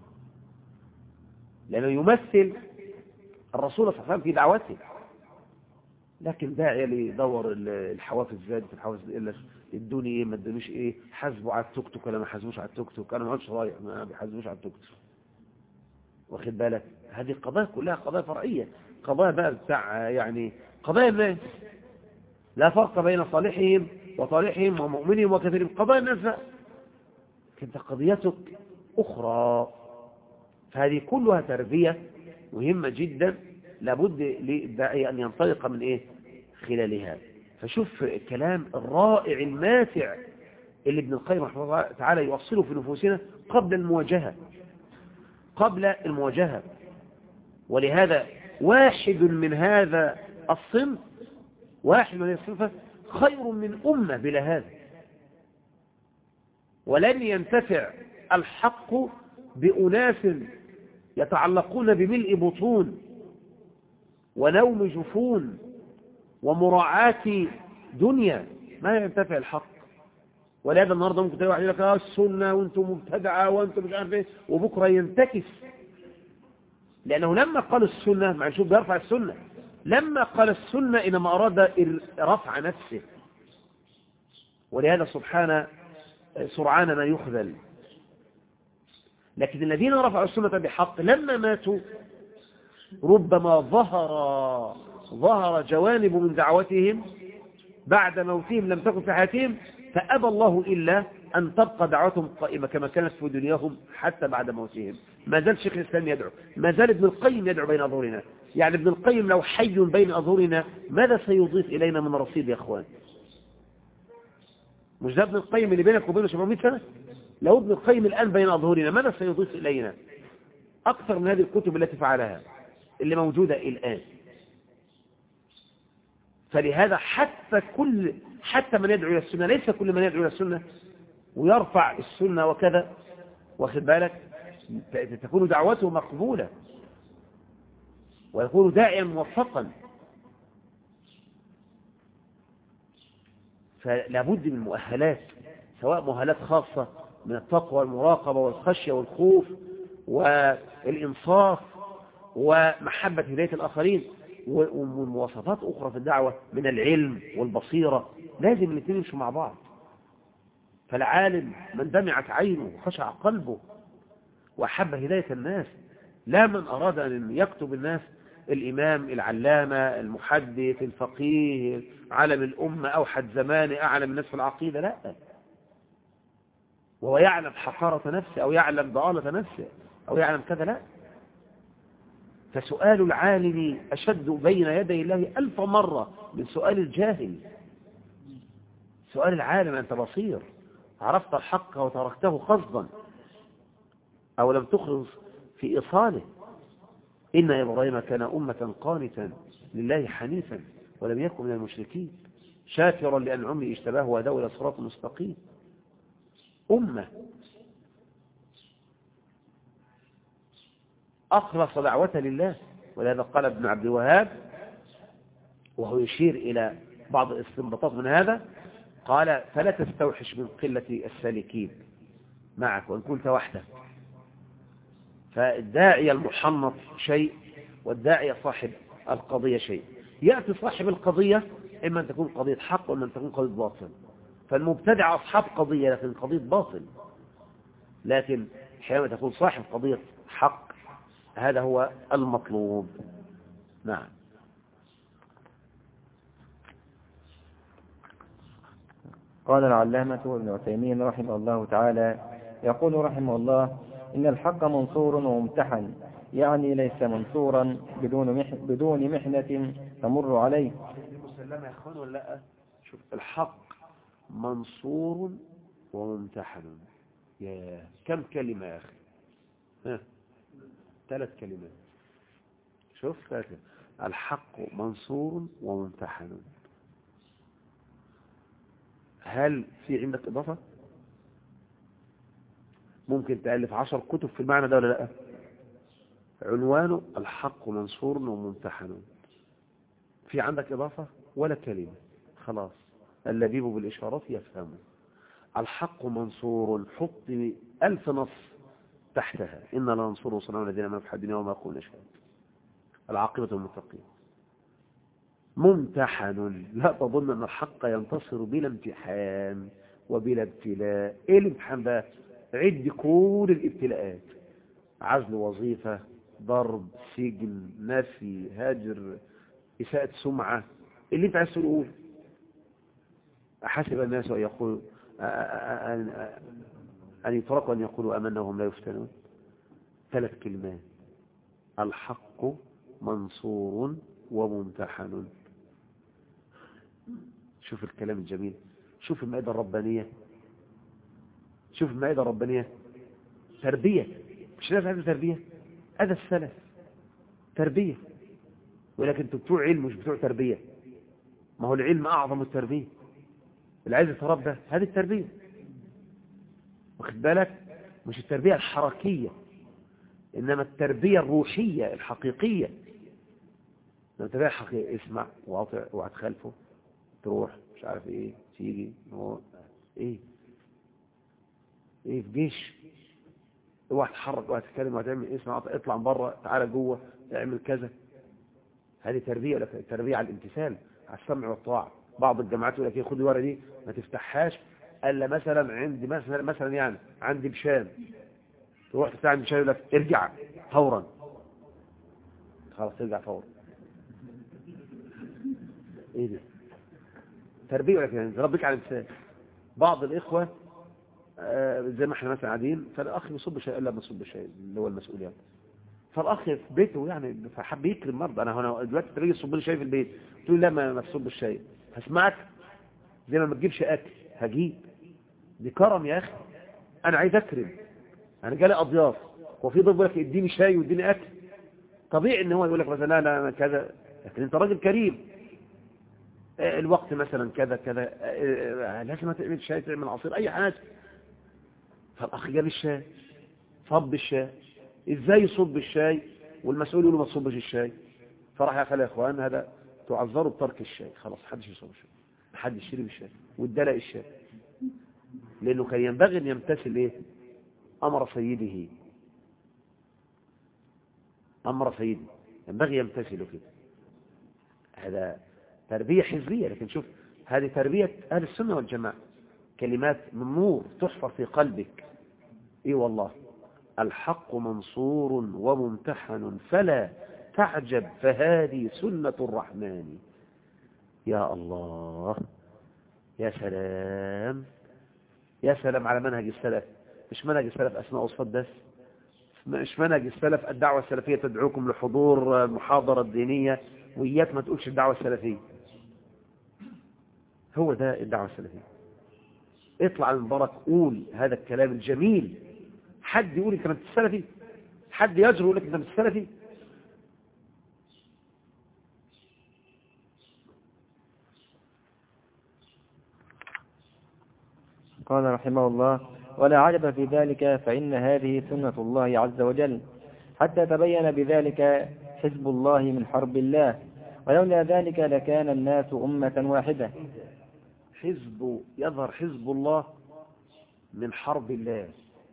لأنه يمثل الرسول صلى الله عليه وسلم في دعوته. لكن داعية ليدور الحوافز زادت الحوافز إلا ادوني ايه ما ادونيش ايه، حاسبوا على التوك توك ولا ما حاسبوش على التوك توك، انا ما عادش رايح ما بيحاسبوش على التوك توك، واخد بالك. هذه القضايا كلها قضايا فرعية، قضايا بقى بتاع يعني قضايا الناس، لا فرق بين صالحهم وطالحهم ومؤمنهم وكثيرهم قضايا الناس بقى، كنت قضيتك أخرى. فهذه كلها تربية مهمة جدا لابد للداعية أن ينطلق من إيه خلالها. فشوف الكلام الرائع الماتع اللي ابن القيم رحمه الله تعالى يوصله في نفوسنا قبل المواجهة قبل المواجهة ولهذا واحد من هذا الصنف واحد من هذه الصنفة خير من أمة بلا هذا. ولن ينتفع الحق بأناس يتعلقون بملء بطون ونوم جفون ومراعاة دنيا، ما ينتفع الحق. ولهذا النهارده ممكن تلاقي واحد يقول لك اه السنه وانتم مبتدعه وانتم مش عارف ايه، وبكره ينتكس. لانه لما قال السنه مع شوف بيرفع السنه، لما قال السنه انما اراد رفع نفسه. ولهذا سبحانه سرعان ما يخذل. لكن الذين رفعوا السنه بحق لما ماتوا ربما ظهر ظهر جوانب من دعوتهم بعد موتهم لم تكن في حياتهم، فأبى الله إلا أن تبقى دعوتهم قائمة كما كانت في دنياهم حتى بعد موتهم. ما زال شيخ الإسلام يدعو، ما زال ابن القيم يدعو بين أظهرنا. يعني ابن القيم لو حي بين أظهرنا ماذا سيضيف إلينا من رصيد يا أخوان؟ مش ده ابن القيم اللي بينك وبينه سبعمائة سنة؟ لو ابن القيم الآن بين أظهرنا ماذا سيضيف إلينا أكثر من هذه الكتب التي فعلها اللي موجودة الآن؟ فلهذا حتى كل حتى من يدعو إلى السنة، ليس كل من يدعو إلى السنة ويرفع السنة وكذا، واخد بالك، تكون دعوته مقبولة ويكون داعيا موفقا. فلا بد من مؤهلات، سواء مؤهلات خاصة من التقوى والمراقبة والخشية والخوف والإنصاف ومحبة هداية الآخرين، ومواصفات أخرى في الدعوة من العلم والبصيرة. لازم الاثنين يمشوا مع بعض. فالعالم من دمعت عينه وخشع قلبه وأحب هداية الناس، لا من أراد أن يكتب الناس الإمام العلامة المحدث الفقيه علم الأمة أوحد زمان أعلم الناس في العقيدة، لا، وهو يعلم حقارة نفسه أو يعلم ضالة نفسه أو يعلم كذا، لا. فسؤال العالم أشد بين يدي الله ألف مرة من سؤال الجاهل. سؤال العالم أنت بصير، عرفت الحق وتركته خصبا أو لم تخلص في إيصاله. إن إبراهيم كان أمة قانتا لله حنيفا ولم يكن من المشركين شاكرا لأنعمه اجتباه وهداه إلى صراط مستقيم. أمة أخلص دعوة لله. ولهذا قال ابن عبد الوهاب وهو يشير إلى بعض الاستنباطات من هذا، قال فلا تستوحش من قلة السالكين معك وإن كنت وحدك. فالداعية المحنط شيء والداعية صاحب القضية شيء. يأتي صاحب القضية إما أن تكون قضية حق وإما أن تكون قضية باطل. فالمبتدع أصحاب قضية لكن قضية باطل، لكن حينما تكون صاحب قضية حق هذا هو المطلوب. نعم. قال العلامة ابن عثيمين رحمه الله تعالى يقول رحمه الله إن الحق منصور وممتحن، يعني ليس منصورا بدون مح بدون محنة تمر عليه. مسلمة يا اخوان ولا لا؟ شوف الحق منصور وممتحن، يا كم كلمة يا أخي؟ ها ثلاث كلمات. شوف ثلاث. الحق منصور وممتحن. هل في عندك إضافة؟ ممكن تألف عشر كتب في المعنى ده ولا لا؟ عنوانه الحق منصور وممتحن. في عندك إضافة ولا كلمة؟ خلاص اللبيب بالإشارات يفهمه. الحق منصور، حط ألف نص تحتها. إن لا ننصر رسلنا الذين آمنوا في حدنا وما قلنا شيئا. العاقبة المتقين. ممتحن، لا تظن أن الحق ينتصر بلا امتحان وبلا ابتلاء. إيه الامتحان ده؟ عد كل الابتلاءات: عزل وظيفة، ضرب، سجن، نفي، هجر، إساءة سمعة، اللي انت عايز تقول. أحسب الناس أن يقولوا أن يتركوا أن يقولوا آمنا وهم لا يفتنون. ثلاث كلمات: الحق منصور وممتحن. شوف الكلام الجميل، شوف المائدة الربانية، شوف المائدة الربانية. تربية، مش لازم هذا تربية، هذا السلف تربية، ولكن انتوا بتوع علم مش بتوع تربية. ما هو العلم أعظم التربية. اللي عايز يتربى هذه التربية، واخد بالك؟ مش التربية الحركية، إنما التربية الروحية الحقيقية. لما تبقى حقيقية، اسمع واطع وهتخالفه، تروح مش عارف ايه، تيجي نروح ايه ايه في جيش، اوعى تتحرك اوعى تتكلم اوعى تعمل، اسمع اطلع من بره، تعالى جوه، اعمل كذا. هذه تربية، ولا تربية على الامتثال، على السمع والطاعة. بعض الجامعات يقول لك ايه، خد الورقه دي ما تفتحهاش الا مثلا عندي مثلا مثلا يعني عندي بشام، تروح تفتح عند بشام يقول لك ارجع فورا، خلاص ترجع فورا. ايه ده؟ تربية ولا كده؟ ربك على الامتثال. بعض الاخوه آه زي ما احنا مثلا قاعدين، فالاخ يصب شيء الا ما يصب شيء، اللي هو المسؤول يعني. فالاخ في بيته يعني فحب يكرم مرضى. انا هنا دلوقتي تلاقي تصب لي شاي في البيت، قلت له لا ما تصبش شاي، هسمعك زي ما ما تجيبش اكل هجيب. دي كرم يا اخي، انا عايز اكرم، انا جالي اضياف، وفي ضيف يقول لك اديني شاي واديني اكل. طبيعي ان هو يقول لك مثلا لا لا كذا، لكن انت راجل كريم. الوقت مثلا كذا كذا، لازم تعمل شاي، تعمل عصير، اي حاجه. فالاخ جاب الشاي، صب الشاي، ازاي يصب الشاي والمسؤول يقول له ما تصبش الشاي؟ فراح يا خالي يا اخوان هذا تعذروا بترك الشاي، خلاص محدش يصب الشاي، محدش يشرب الشاي وادلق الشاي، لانه كان ينبغي ان يمتثل ايه؟ امر سيده، امر سيده ينبغي يمتثله كده. هذا تربيه حزبيه، لكن شوف هذه تربيه اهل السنه والجماعه، كلمات من نور تحفر في قلبك. ايه والله، الحق منصور وممتحن فلا تعجب فهذه سنة الرحمن. يا الله، يا سلام، يا سلام على منهج السلف. مش منهج السلف أسماء وصفات بس، مش منهج السلف الدعوة السلفية تدعوكم لحضور محاضرة دينية وإياك ما تقولش الدعوة السلفية. هو ده الدعوة السلفية. اطلع من برك قول هذا الكلام الجميل. حد يقول انت ما انت السلفي؟ حد يجرؤ يقول لك انت مش السلفي؟ قال رحمه الله: ولا عجب في ذلك، فإن هذه سنة الله عز وجل، حتى تبين بذلك حزب الله من حرب الله، ولولا ذلك لكان الناس أمة واحدة. حزب يظهر حزب الله من حرب الله،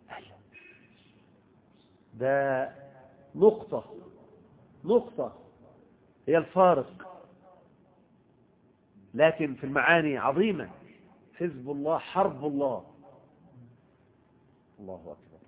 ده نقطة نقطة هي الفارق، لكن في المعاني عظيمة. حزب الله حرب الله. الله أكبر.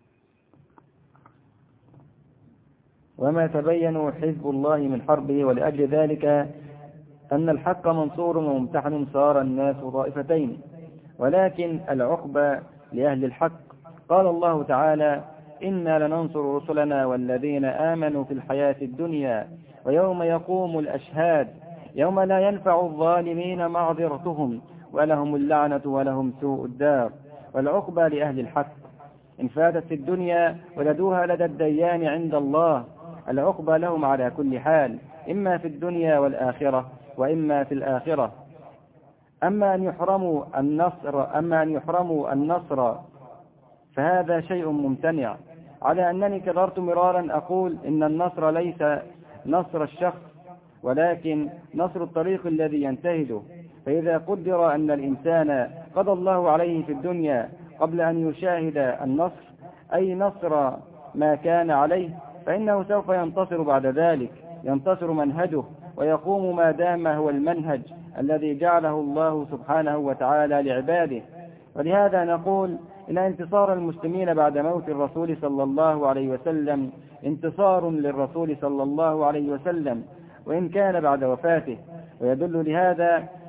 وما تبين حزب الله من حربه، ولأجل ذلك أن الحق منصور وممتحن صار الناس طائفتين، ولكن العقبى لأهل الحق. قال الله تعالى: إنا لننصر رسلنا والذين آمنوا في الحياة الدنيا ويوم يقوم الأشهاد يوم لا ينفع الظالمين معذرتهم ولهم اللعنة ولهم سوء الدار. والعقبى لأهل الحق إن فاتت في الدنيا ولدوها لدى الديان عند الله. العقبى لهم على كل حال، إما في الدنيا والآخرة وإما في الآخرة. أما أن يحرموا النصر أما أن يحرموا النصر فهذا شيء ممتنع، على أنني كررت مرارا أقول إن النصر ليس نصر الشخص، ولكن نصر الطريق الذي ينتهده. فإذا قدر أن الإنسان قضى الله عليه في الدنيا قبل أن يشاهد النصر، أي نصر ما كان عليه، فإنه سوف ينتصر بعد ذلك، ينتصر منهجه ويقوم ما دام هو المنهج الذي جعله الله سبحانه وتعالى لعباده. ولهذا نقول إن انتصار المسلمين بعد موت الرسول صلى الله عليه وسلم انتصار للرسول صلى الله عليه وسلم، وإن كان بعد وفاته. ويدل لهذا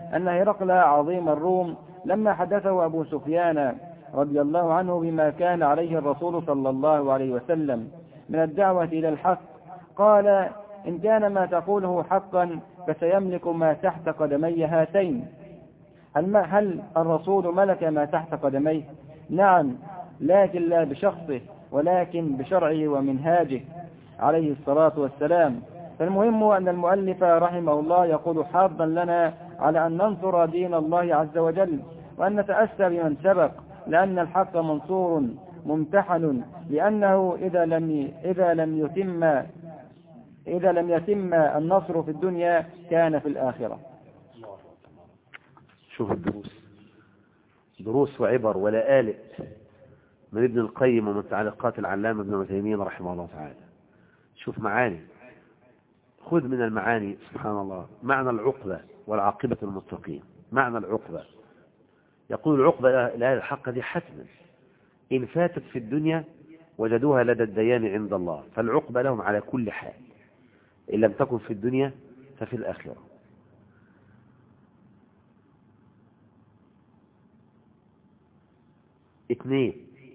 أن هرقل عظيم الروم لما حدثه أبو سفيان رضي الله عنه بما كان عليه الرسول صلى الله عليه وسلم من الدعوة إلى الحق قال: إن كان ما تقوله حقا فسيملك ما تحت قدمي هاتين. هل, ما هل الرسول ملك ما تحت قدميه؟ نعم، لكن لا بشخصه ولكن بشرعه ومنهاجه عليه الصلاة والسلام. فالمهم أن المؤلف رحمه الله يقول حاضا لنا على أن ننصر دين الله عز وجل وأن نتأسى بمن سبق، لأن الحق منصور ممتحن، لأنه إذا لم إذا لم يتم إذا لم يتم النصر في الدنيا كان في الآخرة. شوف الدروس، دروس وعبر ولا آلئ من ابن القيم ومن تعليقات العلامة ابن عثيمين رحمه الله تعالى. شوف معاني، خذ من المعاني سبحان الله معنى العقبة والعاقبة المتقين. معنى العقبة، يقول العقبة لأهل الحق دي حتما إن فاتت في الدنيا وجدوها لدى الديان عند الله، فالعقبة لهم على كل حال، إن لم تكن في الدنيا ففي الآخرة. اثنين،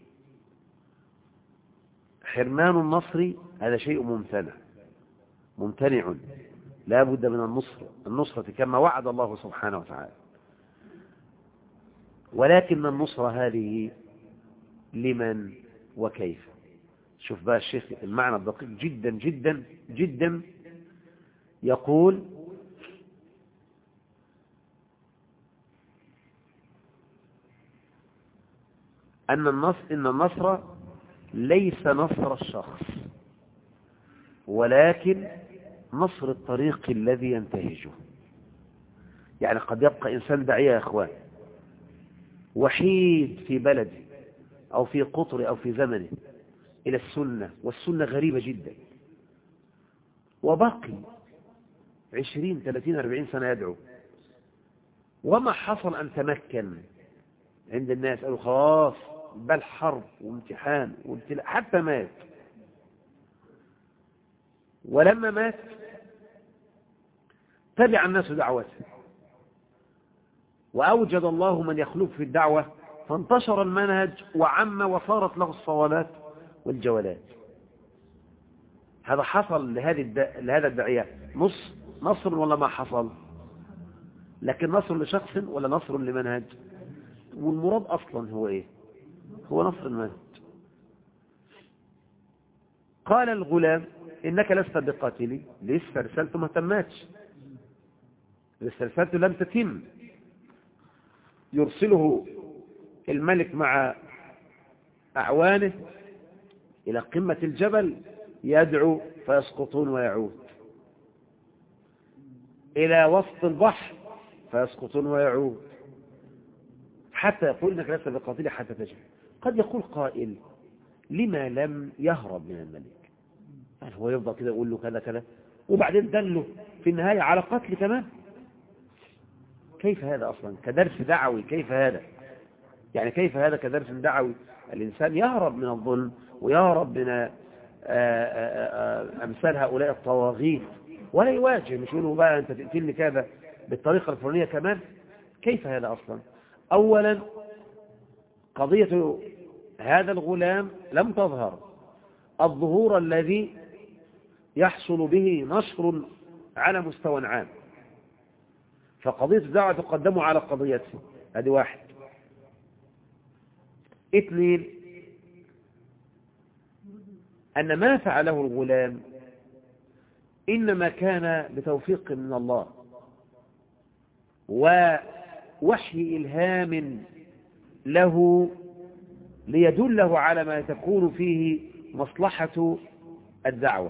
حرمان النصر هذا شيء ممتنع ممتنع لا بد من النصر النصرة كما وعد الله سبحانه وتعالى، ولكن النصرة هذه لمن وكيف. شوف بقى الشيخ المعنى الدقيق جدا جدا جدا، يقول: أن النصر إن النصر ليس نصر الشخص، ولكن نصر الطريق الذي ينتهجه. يعني قد يبقى إنسان داعية يا أخوان وحيد في بلده أو في قطر أو في زمنه إلى السنة، والسنة غريبة جدا، وبقي عشرين ثلاثين أربعين سنة يدعو، وما حصل أن تمكن عند الناس، قالوا خلاص بل حرب وامتحان وابتلاء، حتى مات. ولما مات تبع الناس دعوته، وأوجد الله من يخلف في الدعوة، فانتشر المنهج وعم وصارت له الصوالات والجولات. هذا حصل لهذه الد... لهذا الداعية نص نصر ولا ما حصل؟ لكن نصر لشخص ولا نصر لمنهج؟ والمراد أصلا هو إيه؟ هو نصر المنهج. قال الغلام: إنك لست بقاتلي، لسه رسالته ما تمتش، لسه رسالته لم تتم. يرسله الملك مع أعوانه إلى قمة الجبل يدعو فيسقطون ويعود، إلى وسط البحر فيسقطون ويعود، حتى يقول إنك لست بقاتلي حتى تجد. قد يقول قائل: لما لم يهرب من الملك؟ يعني هو يفضل كده يقول له كذا كذا وبعدين دله في النهاية على قتل كمان؟ كيف هذا أصلا كدرس دعوي؟ كيف هذا يعني كيف هذا كدرس دعوي؟ الإنسان يهرب من الظلم ويهرب من أمثال هؤلاء الطواغيت ولا يواجه، مش يقولوا بقى أنت تقتلني كذا بالطريقة الفلانية كمان. كيف هذا أصلا؟ أولا قضية هذا الغلام لم تظهر الظهور الذي يحصل به نشر على مستوى عام، فقضية الدعوة تقدم على قضيته، هذه واحد. اثنين، أن ما فعله الغلام إنما كان بتوفيق من الله ووحي إلهام له ليدله على ما تكون فيه مصلحة الدعوة.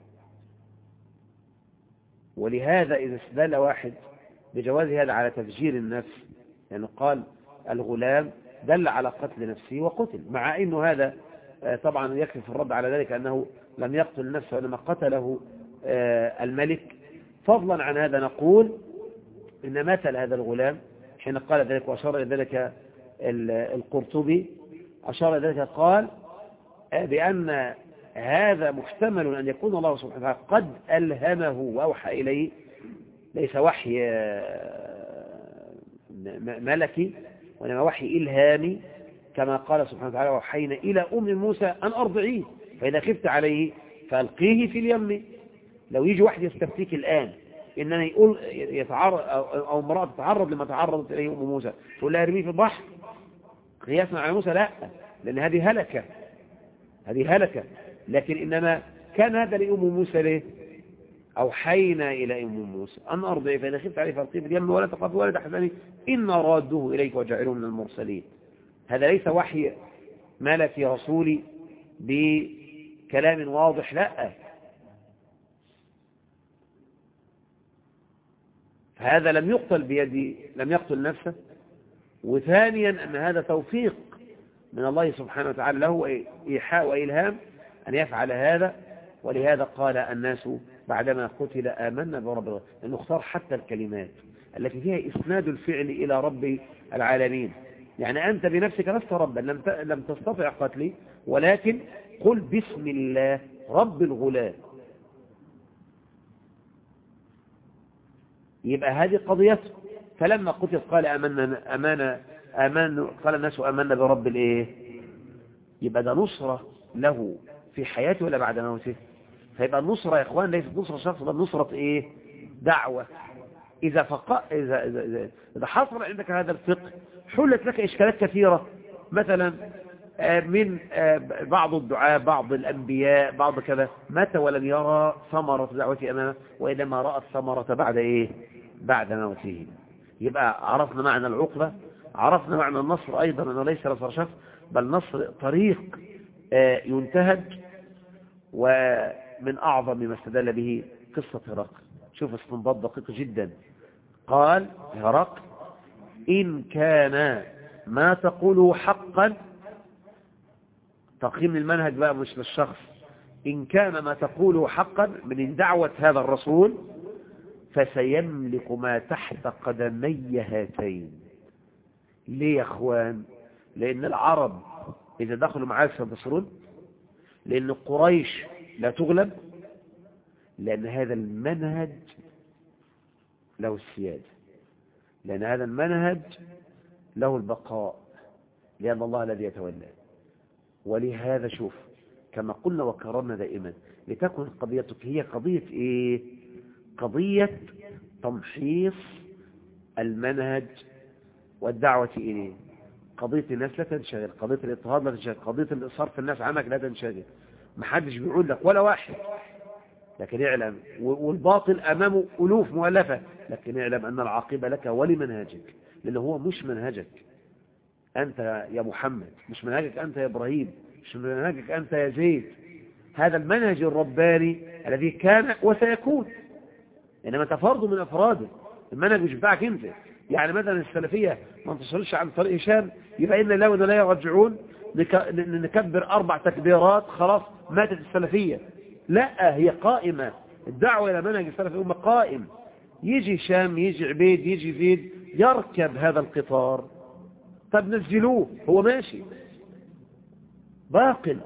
ولهذا إذا استدل واحد بجواز هذا على تفجير النفس، يعني قال الغلام دل على قتل نفسه وقتل، مع أنه هذا طبعا يكفي في الرد على ذلك أنه لم يقتل نفسه وإنما قتله الملك. فضلا عن هذا نقول إن مثل هذا الغلام حين قال ذلك، وأشار إلى ذلك القرطبي، أشار إلى ذلك قال بأن هذا محتمل أن يكون الله سبحانه وتعالى قد ألهمه وأوحى إليه، ليس وحي ملكي وإنما وحي إلهامي، كما قال سبحانه وتعالى وحينا إلى أم موسى أن أرضعيه فإذا خفت عليه فألقيه في اليم. لو يجي واحد يستفتيك الآن إننا يقول يتعرض أو امرأة تتعرض لما تعرضت إليه أم موسى تقول لها ارميه في البحر قياسا على موسى؟ لا، لأن هذه هلكة، هذه هلكة. لكن إنما كان هذا لأم موسى ليه؟ أوحينا إلى أم موسى أن أرضعيه فإذا خفت عليه فألقيه في اليم ولا تخافي ولا تحزني إن رادوه إليك وجعلوه من المرسلين. هذا ليس وحي ملكي رسولي بكلام واضح، لا، هذا لم يقتل بيد، لم يقتل نفسه. وثانيا أن هذا توفيق من الله سبحانه وتعالى له إيحاء وإلهام أن يفعل هذا. ولهذا قال الناس بعدما قتل آمنا برب العالمين، لأنه اختار حتى الكلمات التي فيها إسناد الفعل إلى رب العالمين. يعني أنت بنفسك لست ربا، لم لم تستطع قتلي، ولكن قل بسم الله رب الغلام. يبقى هذه قضيته. فلما قتل قال آمنا آمنا آمنا قال الناس آمنا برب الإيه؟ يبقى ده نصرة له في حياته ولا بعد موته؟ فيبقى النصرة يا إخوان ليست نصرة شخص، بل نصرة إيه؟ دعوة. إذا فق... إذا إذا إذا, إذا حصل عندك هذا الفقه حلت لك إشكالات كثيرة، مثلا من بعض الدعاء بعض الأنبياء بعض كذا مات ولم يرى ثمرة دعوته أمامه، وإنما رأى الثمرة بعد إيه؟ بعد موته. يبقى عرفنا معنى العقبة، عرفنا معنى النصر أيضا أنه ليس نصر شخص بل نصر طريق ينتهج. ومن أعظم ما استدل به قصة هرقل. شوف استنباط دقيق جدا. قال هرقل إن كان ما تقوله حقا، تقييم المنهج بقى مش للشخص، إن كان ما تقوله حقا من دعوة هذا الرسول فسيملك ما تحت قدمي هاتين. ليه يا أخوان؟ لأن العرب إذا دخلوا معاه سينتصرون، لأن قريش لا تغلب، لأن هذا المنهج له السيادة، لأن هذا المنهج له البقاء، لأن الله الذي يتولى. ولهذا شوف كما قلنا وكررنا دائما، لتكن قضيتك هي قضية إيه؟ قضية تمحيص المنهج والدعوة إليه. قضية الناس لا تنشغل، قضية الاضطهاد لا تنشغل، قضية الإصرار الناس عنك لا تنشغل. محدش بيقول لك ولا واحد، لكن اعلم، والباطل أمامه ألوف مؤلفة، لكن اعلم أن العاقبة لك ولمنهجك، لأن هو مش منهجك أنت يا محمد، مش منهجك أنت يا إبراهيم، مش منهجك أنت يا زيد. هذا المنهج الرباني الذي كان وسيكون، إنما تفرد من أفراده. المنهج مش بتاعك أنت. يعني مثلا السلفية ما انتصرش عن طريق هشام يبقى إن الله ولا يرجعون نكبر أربع تكبيرات خلاص ماتت السلفية. لا، هي قائمة. الدعوة إلى منهج السلفي أمة قائم. يجي هشام، يجي عبيد، يجي زيد، يركب هذا القطار، طب نزلوه، هو ماشي باقل.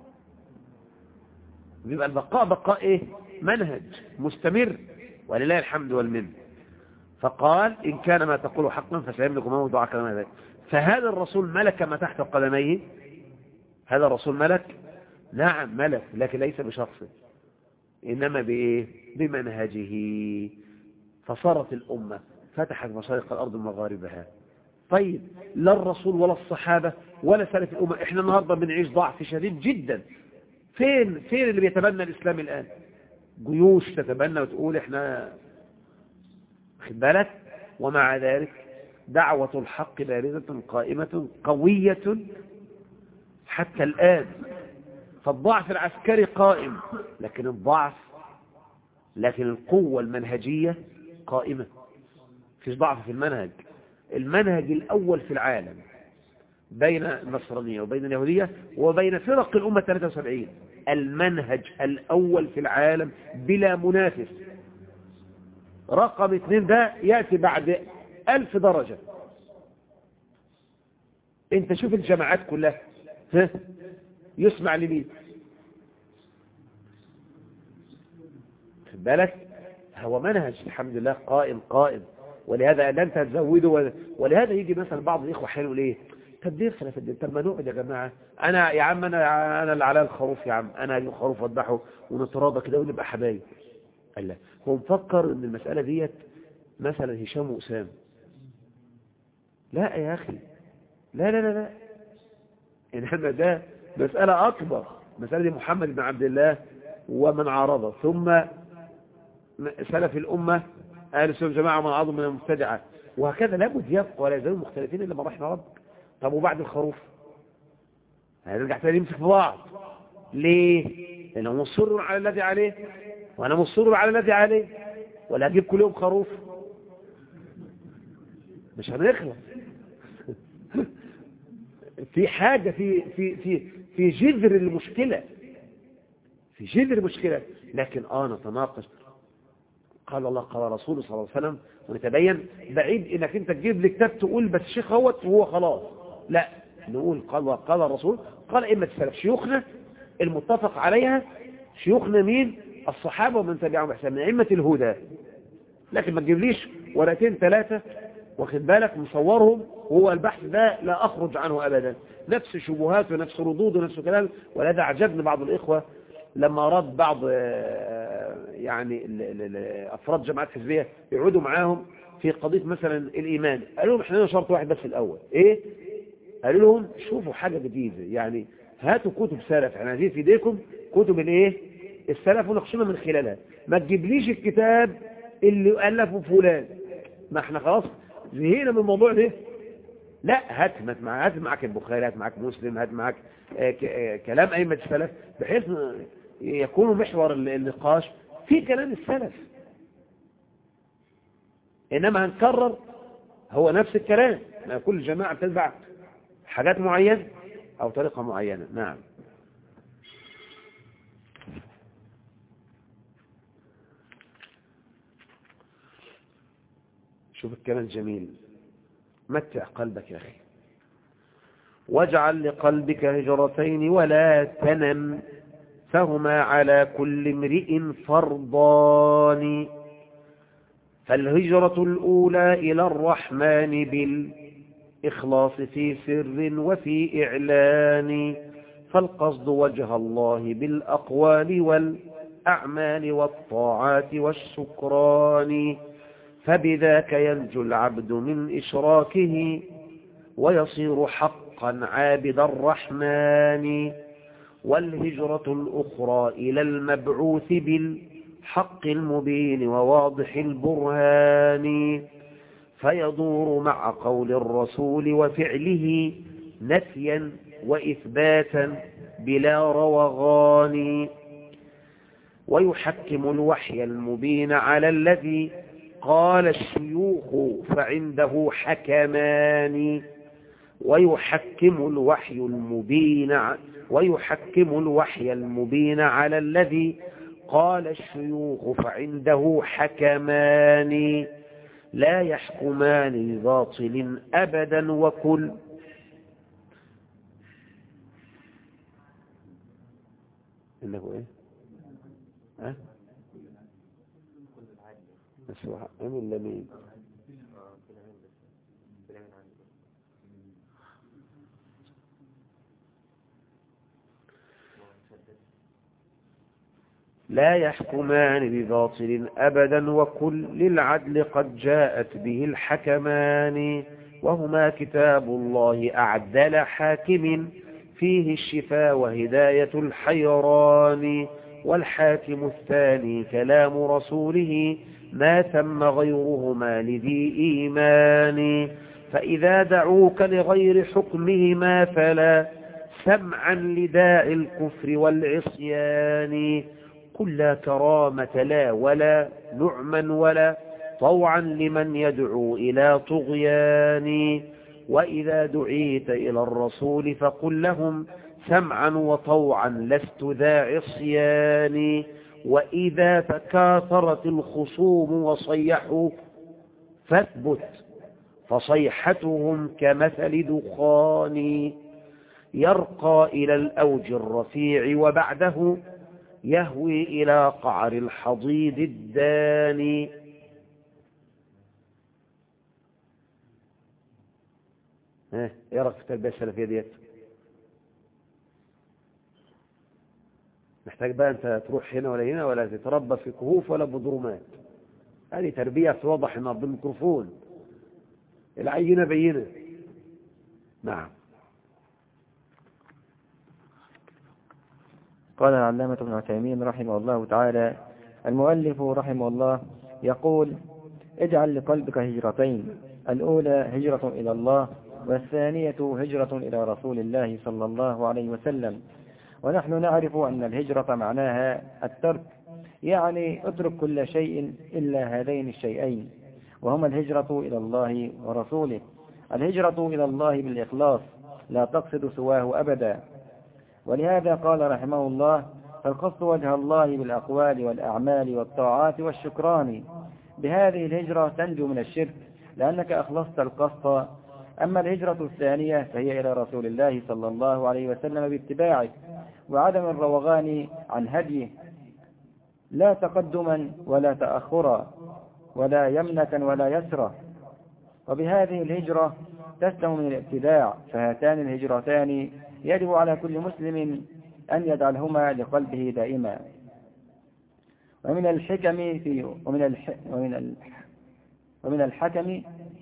بيبقى البقاء بقاء إيه؟ منهج مستمر، ولله الحمد والمنه. فقال إن كان ما تقول حقا فسيملك موضع كلام ذلك. فهذا الرسول ملك ما تحت قدميه. هذا الرسول ملك، نعم ملك، لكن ليس بشخصه، إنما بإيه؟ بمنهجه. فصارت الأمة فتحت مشارق الأرض ومغاربها. طيب لا الرسول ولا الصحابة ولا سلف الأمة، إحنا النهاردة بنعيش ضعف شديد جدا. فين فين اللي بيتبنى الإسلام الآن؟ جيوش تتبنى وتقول إحنا خد بالك. ومع ذلك دعوة الحق بارزة قائمة قوية حتى الآن. فالضعف العسكري قائم، لكن الضعف لكن القوة المنهجية قائمة. فيش ضعف في المنهج. المنهج الأول في العالم بين النصرانية وبين اليهودية وبين فرق الأمة ثلاثة وسبعين، المنهج الأول في العالم بلا منافس. رقم اثنين ده يأتي بعد ألف درجة. انت شوف الجماعات كلها ها يسمع لمين؟ خد بالك، هو منهج الحمد لله قائم قائم ولهذا لا انت تزودوا، ولهذا يجي مثلا بعض الاخوه حلو ليه طب ليه خلاف الدين؟ طب ما نقعد يا جماعه، انا يا عم انا انا اللي عليا الخروف يا عم، انا هجيب خروف واذبحه ونتراضى كده ونبقى حبايب. قال لا، هو مفكر ان المساله ديت مثلا هشام واسام. لا يا اخي، لا لا لا لا، انما ده مساله اكبر. مساله دي محمد بن عبد الله ومن عارضه، ثم سلف الامه اهل السنه والجماعه من عظم من المبتدعه، وهكذا لابد يبقى ولا يزالوا مختلفين الا ما رحم ربك. طب وبعد الخروف هنرجع تاني نمسك في بعض ليه؟ لانه مصر على الذي عليه وانا مصر على الذي عليه، ولا اجيب كل يوم خروف؟ مش هنخلص. في حاجه في في في في جذر المشكله، في جذر المشكله. لكن اه نتناقش قال الله قال رسوله صلى الله عليه وسلم ونتبين، بعيد انك انت تجيب لي كتاب تقول بس الشيخ اهوت وهو خلاص. لا، نقول قال قال الرسول قال ائمه السلف شيوخنا المتفق عليها. شيوخنا مين؟ الصحابه ومن تبعهم باحسان من ائمه الهدى. لكن ما تجيبليش ورقتين ثلاثه واخد بالك مصورهم، وهو البحث ده لا اخرج عنه ابدا، نفس شبهات ونفس ردود ونفس كلام. ولهذا عجبني بعض الاخوه لما أراد بعض يعني أفراد جماعات حزبية يقعدوا معاهم في قضية مثلا الإيمان، قالوا لهم احنا لنا شرط واحد بس الأول إيه؟ قالوا لهم شوفوا حاجة جديدة، يعني هاتوا كتب سلف، احنا عايزين في ايديكم كتب الايه؟ السلف ونقشنا من خلالها، ما تجيبليش الكتاب اللي ألفه فلان، ما احنا خلاص زهقنا من الموضوع ده. لا، هات هات معك البخاري، هات معك مسلم، هات معك كلام أئمة السلف، بحيث يكون محور النقاش في كلام السلف. إنما هنكرر هو نفس الكلام، ما كل جماعة بتتبع حاجات معينة أو طريقة معينة. نعم. شوف الكلام جميل، متع قلبك يا أخي. واجعل لقلبك هجرتين ولا تنم، فهما على كل امرئ فرضان. فالهجرة الأولى إلى الرحمن بالإخلاص في سر وفي إعلان، فالقصد وجه الله بالأقوال والأعمال والطاعات والشكران، فبذاك ينجو العبد من إشراكه ويصير حقا عابد الرحمن. والهجرة الأخرى إلى المبعوث بالحق المبين وواضح البرهان، فيدور مع قول الرسول وفعله نفيا وإثباتا بلا روغان، ويحكم الوحي المبين على الذي قال الشيوخ فعنده حكمان. ويحكم الوحي المبين ويحكم الوحي المبين على الذي قال الشيوخ فعنده حكمان، لا يحكمان بباطل أبدا وكل إنه إيه؟ ها؟ بس هو أمين لمين؟ لا يحكمان بباطل أبدا وكل للعدل قد جاءت به الحكمان، وهما كتاب الله أعدل حاكم فيه الشفاء وهداية الحيران، والحاكم الثاني كلام رسوله ما ثم غيرهما لذي إيمان، فإذا دعوك لغير حكمهما فلا سمعا لداء الكفر والعصيان، قل لا كرامة لا ولا نعما ولا طوعا لمن يدعو إلى طغيان، وإذا دعيت إلى الرسول فقل لهم سمعا وطوعا لست ذا عصيان، وإذا تكاثرت الخصوم وصيحوا فاثبت فصيحتهم كمثل دخان، يرقى إلى الأوج الرفيع وبعده يهوي إلى قعر الحضيض الداني. ها ايه رايك في التربيه السلفيه ديت؟ محتاج بقى انت تروح هنا ولا هنا ولا تتربى في كهوف ولا بدرومات. هذه تربيه توضح هنا بالميكروفون، العينه بينه. نعم. قال العلامة ابن عثيمين رحمه الله تعالى: المؤلف رحمه الله يقول: اجعل لقلبك هجرتين، الأولى هجرة إلى الله، والثانية هجرة إلى رسول الله صلى الله عليه وسلم. ونحن نعرف أن الهجرة معناها الترك، يعني اترك كل شيء إلا هذين الشيئين، وهما الهجرة إلى الله ورسوله. الهجرة إلى الله بالإخلاص، لا تقصد سواه أبدا. ولهذا قال رحمه الله: فالقصد وجه الله بالأقوال والأعمال والطاعات والشكران. بهذه الهجرة تنجو من الشرك لأنك أخلصت القصد. أما الهجرة الثانية فهي إلى رسول الله صلى الله عليه وسلم باتباعه وعدم الروغان عن هديه، لا تقدما ولا تأخرا ولا يمنة ولا يسرا. وبهذه الهجرة تسلم من الابتداع. فهاتان الهجرتان يجب على كل مسلم أن يجعلهما لقلبه دائما. ومن الحكم في ومن الح ومن ال ومن الحكم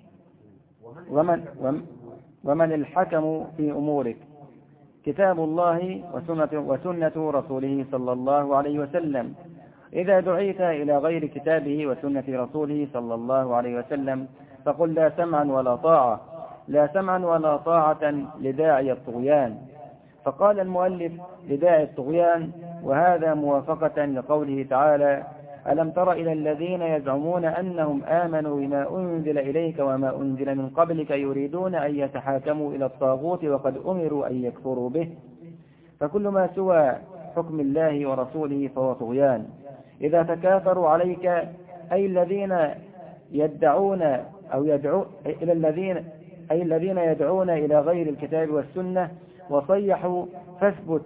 ومن ومن الحكم في أمورك كتاب الله وسنة وسنة رسوله صلى الله عليه وسلم. إذا دعيت إلى غير كتابه وسنة رسوله صلى الله عليه وسلم فقل لا سمعا ولا طاعة، لا سمعا ولا طاعة لداعي الطغيان. فقال المؤلف لداعي الطغيان، وهذا موافقة لقوله تعالى: ألم تر إلى الذين يزعمون أنهم آمنوا بما أنزل إليك وما أنزل من قبلك يريدون أن يتحاكموا إلى الطاغوت وقد أمروا أن يكفروا به. فكل ما سوى حكم الله ورسوله فهو طغيان. إذا تكاثروا عليك أي الذين يدعون أو يدعو إلى الذين أي الذين يدعون إلى غير الكتاب والسنة وصيحوا فاثبت،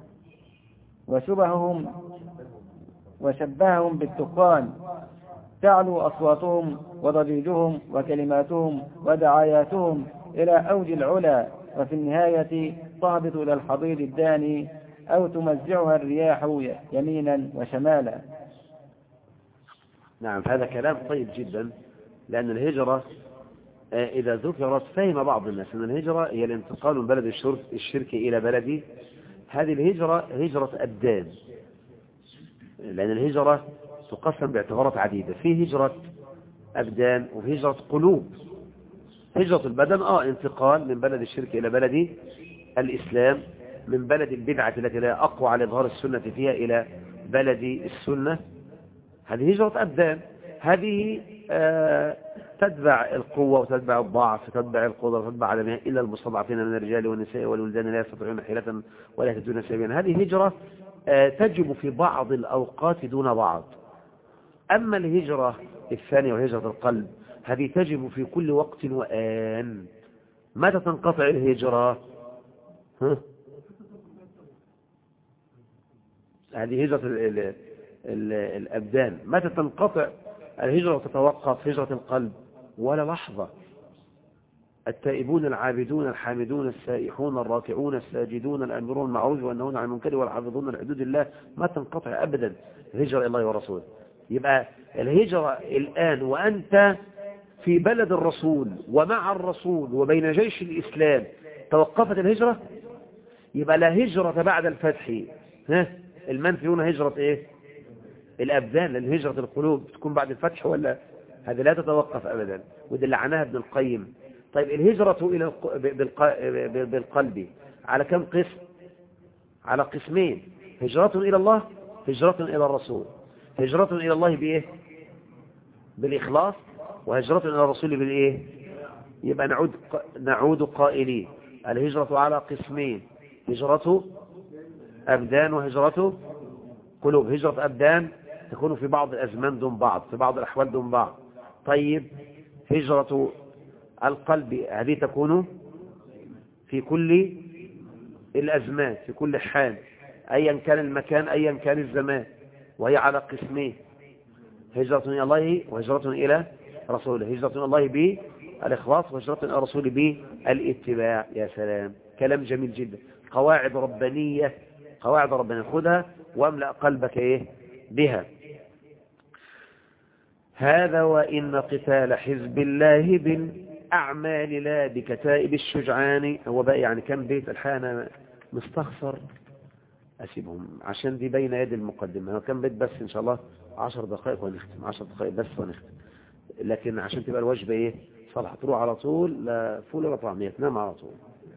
وشبههم وشبههم بالتقان تعلو أصواتهم وضجيجهم وكلماتهم ودعاياتهم إلى أوج العلا، وفي النهاية تهبط إلى الحضيض الداني أو تمزعها الرياح يمينا وشمالا. نعم، هذا كلام طيب جدا، لأن الهجرة إذا ذكرت فهم بعض الناس أن الهجرة هي الانتقال من بلد الشرك إلى بلد. هذه الهجرة هجرة أبدان، لأن الهجرة تقسم باعتبارات عديدة، في هجرة أبدان وفي هجرة قلوب. هجرة البدن آه انتقال من بلد الشرك إلى بلد الإسلام، من بلد البدعة التي لا أقوى على إظهار السنة فيها إلى بلد السنة. هذه هجرة أبدان. هذه آه تتبع القوة وتتبع الضعف، تتبع القدرة وتتبع على إلا المستضعفين من الرجال والنساء والولدان لا يستطيعون حيلة ولا يهتدون سبيلا. هذه هجرة آه تجب في بعض الأوقات دون بعض. أما الهجرة الثانية وهجرة القلب هذه تجب في كل وقت وآن. متى تنقطع الهجرة؟ ها؟ هذه هجرة ال ال ال الأبدان. متى تنقطع الهجرة وتتوقف هجرة القلب؟ ولا لحظة. التائبون العابدون الحامدون السائحون الراكعون الساجدون الآمرون بالمعروف والنهون عن المنكر والحافظون لحدود الله ما تنقطع أبدا الهجرة إلى الله ورسوله. يبقى الهجرة الآن وأنت في بلد الرسول ومع الرسول وبين جيش الإسلام توقفت الهجرة، يبقى لا هجرة بعد الفتح. ها المنفي هنا هجرة إيه؟ الأبدان، لأن هجرة القلوب تكون بعد الفتح ولا هذا لا تتوقف أبدا، وده اللي عناها ابن القيم. طيب الهجرة إلى بالقلب على كم قسم؟ على قسمين: هجرة إلى الله، هجرة إلى الرسول. هجرة إلى الله بإيه؟ بالإخلاص، وهجرة إلى الرسول بالإيه؟ يبقى نعود نعود قائلين الهجرة على قسمين: هجرة أبدان وهجرة قلوب. هجرة أبدان تكون في بعض الأزمان دون بعض، في بعض الأحوال دون بعض. طيب هجرة القلب هذه تكون في كل الأزمان، في كل حال، أيا كان المكان أيا كان الزمان، وهي على قسمين: هجرة إلى الله وهجرة إلى رسوله. هجرة إلى الله الإخلاص، وهجرة إلى رسول به الاتباع. يا سلام، كلام جميل جدا، قواعد ربانية، قواعد ربانية، خذها واملأ قلبك إيه بها. هذا وإن قتال حزب الله بالأعمال لا بكتائب الشجعان. هو بقى يعني كم بيت الحانة مستخسر أسيبهم عشان دي بين يد المقدمة. هو كم بيت بس إن شاء الله عشر دقائق ونختم، عشر دقائق بس ونختم، لكن عشان تبقى الوجبة إيه صالحة، تروح على طول لا فول ولا طعمية، تنام على طول.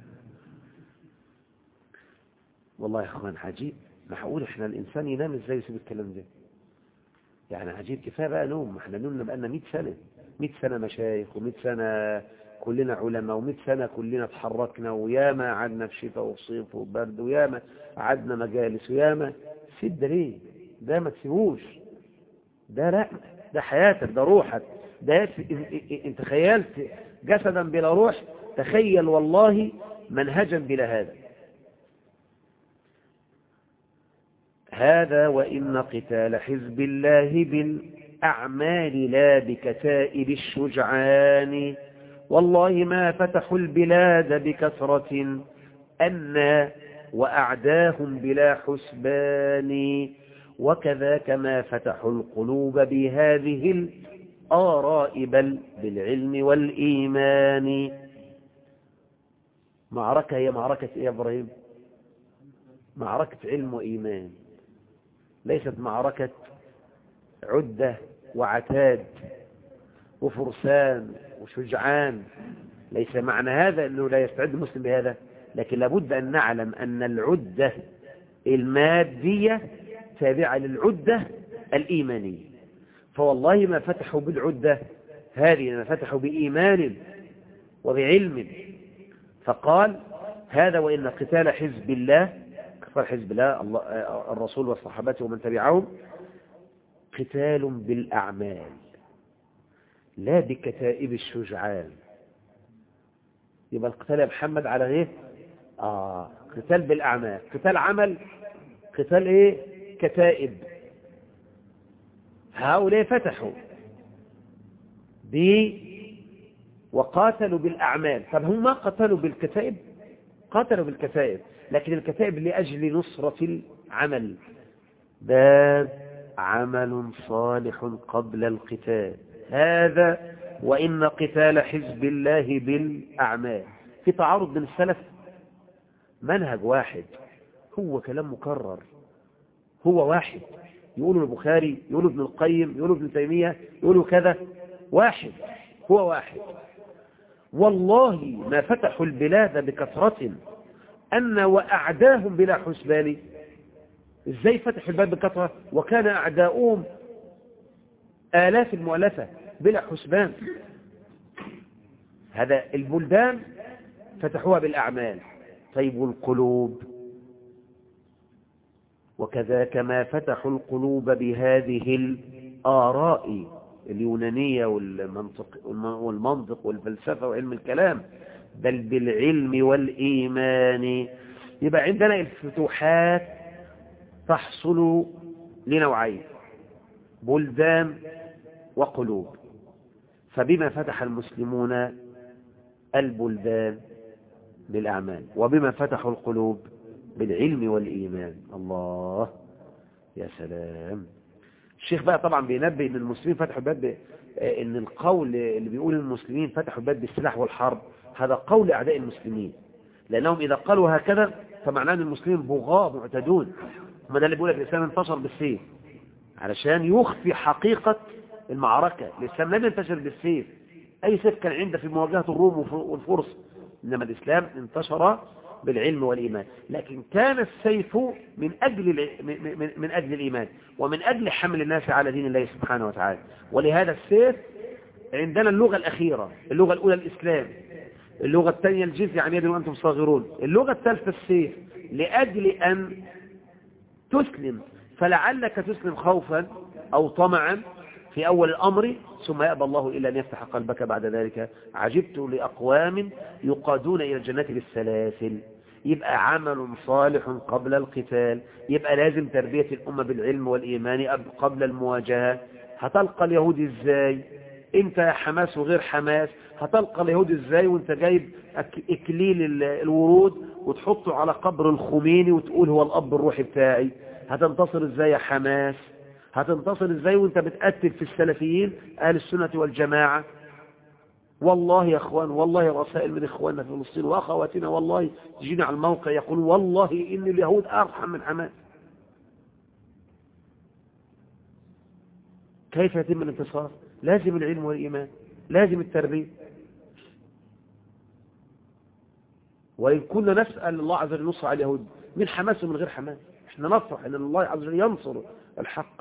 والله يا أخوان عجيب، ما هقول إحنا الإنسان ينام إزاي يسيب الكلام ده؟ يعني عجيب، كفاية بقى نوم. احنا نومنا بقالنا مئة سنة، مئة سنة مشايخ، ومئة سنة كلنا علماء، ومئة سنة كلنا تحركنا، وياما قعدنا في شتاء وصيف وبرد، وياما قعدنا مجالس، وياما سيب ده ليه؟ ده ما تسيبوش، ده لا، ده حياتك، ده روحك، ده انت خيالت جسدا بلا روح، تخيل والله منهجا بلا هذا. هذا وإن قتال حزب الله بالأعمال لا بكتائب الشجعان. والله ما فتحوا البلاد بكثرة أن وأعداهم بلا حسبان. وكذاك ما فتحوا القلوب بهذه الآراء بل بالعلم والإيمان. معركة هي معركة إيه يا إبراهيم؟ معركة علم وإيمان، ليست معركة عدة وعتاد وفرسان وشجعان. ليس معنى هذا أنه لا يستعد المسلم بهذا، لكن لابد أن نعلم أن العدة المادية تابعة للعدة الإيمانية. فوالله ما فتحوا بالعدة هذه، ما فتحوا بإيمان وبعلم. فقال هذا وإن قتال حزب الله، كفار حزب الله، الله الرسول والصحابة ومن تبعهم، قتال بالأعمال لا بكتائب الشجعان. يبقى القتال يا محمد على ايه؟ آه قتال بالأعمال، قتال عمل، قتال ايه؟ كتائب. هؤلاء فتحوا ب وقاتلوا بالأعمال. طب هم ما قتلوا بالكتائب؟ قاتلوا بالكتائب، لكن الكتائب لأجل نصرة العمل. باب عمل صالح قبل القتال. هذا وإن قتال حزب الله بالأعمال. في تعارض بين السلف، منهج واحد، هو كلام مكرر، هو واحد، يقولوا البخاري، يقولوا ابن القيم، يقولوا ابن تيمية، يقولوا كذا، واحد، هو واحد. والله ما فتحوا البلاد بكثرة أن وأعداهم بلا حسبان. إزاي فتحوا البلاد بكثرة وكان أعداؤهم آلاف المؤلفة بلا حسبان؟ هذا البلدان فتحوها بالأعمال. طيب والقلوب؟ وكذاك ما فتحوا القلوب بهذه الآراء اليونانية والمنطق, والمنطق والفلسفة وعلم الكلام، بل بالعلم والإيمان. يبقى عندنا الفتوحات تحصل لنوعين، بلدان وقلوب. فبما فتح المسلمون البلدان بالأعمال، وبما فتحوا القلوب بالعلم والإيمان. الله يا سلام. الشيخ بقى طبعا بينبه ان المسلمين فتحوا الباب، ان القول اللي بيقول المسلمين فتحوا الباب بالسلاح والحرب هذا قول اعداء المسلمين، لانهم اذا قالوا هكذا فمعناه ان المسلمين بغاة معتدون. هم ده اللي بيقول لك الاسلام انتشر بالسيف، علشان يخفي حقيقة المعركة. الاسلام لم ينتشر بالسيف، اي سيف كان عنده في مواجهة الروم والفرس، انما الاسلام انتشر بالعلم والإيمان. لكن كان السيف من أجل من أجل الإيمان، ومن أجل حمل الناس على دين الله سبحانه وتعالى. ولهذا السيف عندنا اللغة الأخيرة، اللغة الأولى الإسلام، اللغة الثانية الجزية عن يد وأنتم صاغرون، اللغة الثالثة السيف، لأجل أن تسلم، فلعلك تسلم خوفا أو طمعا في أول الأمر، ثم يأبى الله إلا أن يفتح قلبك بعد ذلك. عجبت لأقوام يقادون إلى الجنة بالسلاسل. يبقى عمل صالح قبل القتال، يبقى لازم تربية الأمة بالعلم والإيمان قبل المواجهة. هتلقى اليهود إزاي؟ انت حماس وغير حماس، هتلقى اليهود ازاي وانت جايب اكليل الورود وتحطه على قبر الخميني وتقول هو الاب الروحي بتاعي؟ هتنتصر ازاي يا حماس؟ هتنتصر ازاي وانت بتقتل في السلفيين اهل السنة والجماعة؟ والله يا اخوان، والله رسائل من اخواننا في فلسطين واخواتنا والله تجينا على الموقع يقول والله ان اليهود ارحم من حماس. كيف يتم الانتصار؟ لازم العلم والإيمان، لازم التربية. وإن كنا نسأل الله عز وجل نصر على اليهود من حماس ومن غير حماس، احنا نفرح ان الله عز وجل ينصر الحق.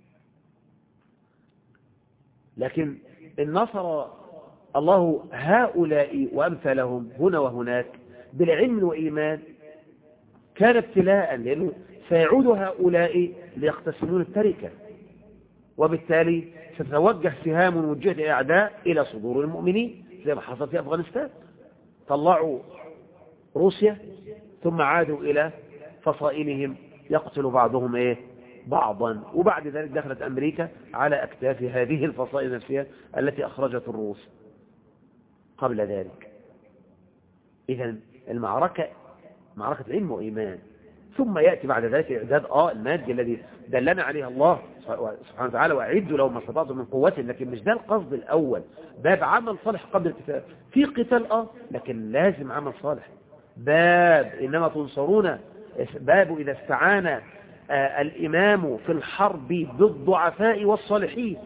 لكن إن نصر الله هؤلاء وأمثالهم هنا وهناك بالعلم والإيمان كان ابتلاء، لأنه سيعود هؤلاء ليقتسمون التركة، وبالتالي ستتوجه سهام وجهة الأعداء إلى صدور المؤمنين زي ما حصل في أفغانستان. طلعوا روسيا ثم عادوا إلى فصائلهم يقتل بعضهم إيه بعضا، وبعد ذلك دخلت أمريكا على أكتاف هذه الفصائل النفسية التي أخرجت الروس قبل ذلك. إذن المعركة معركة علم وإيمان، ثم يأتي بعد ذلك إعداد آه المادي الذي دلنا عليه الله سبحانه وتعالى، وأعدوا لو ما استطعتم من قوة، لكن مش ده القصد الأول. باب عمل صالح قبل القتال، في قتال آه لكن لازم عمل صالح. باب إنما تنصرون، باب إذا استعان آه الإمام في الحرب بالضعفاء والصالحين،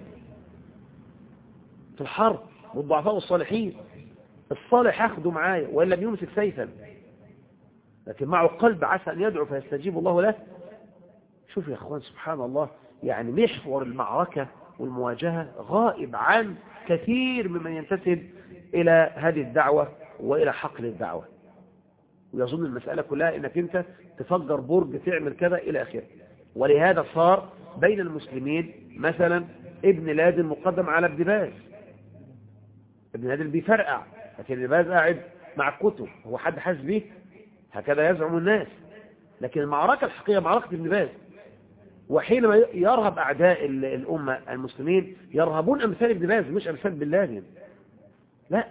في الحرب بالضعفاء والصالحين، الصالح أخذه معايا وإن لم يمسك سيفا لكن معه قلب عسى أن يدعو فيستجيب الله له. شوف يا أخوان سبحان الله، يعني محور المعركة والمواجهة غائب عن كثير ممن ينتسب إلى هذه الدعوة وإلى حقل الدعوة، ويظن المسألة كلها إنك أنت تفجر برج تعمل كذا إلى آخره. ولهذا صار بين المسلمين مثلا ابن لادن مقدم على ابن باز، ابن لادن بيفرقع لكن ابن باز قاعد مع الكتب، هو حد حاسس بيه؟ هكذا يزعم الناس. لكن المعركة الحقيقية معركة ابن باز، وحينما يرهب أعداء الأمة المسلمين يرهبون أمثال ابن باز مش أمثال بن لادن، لا،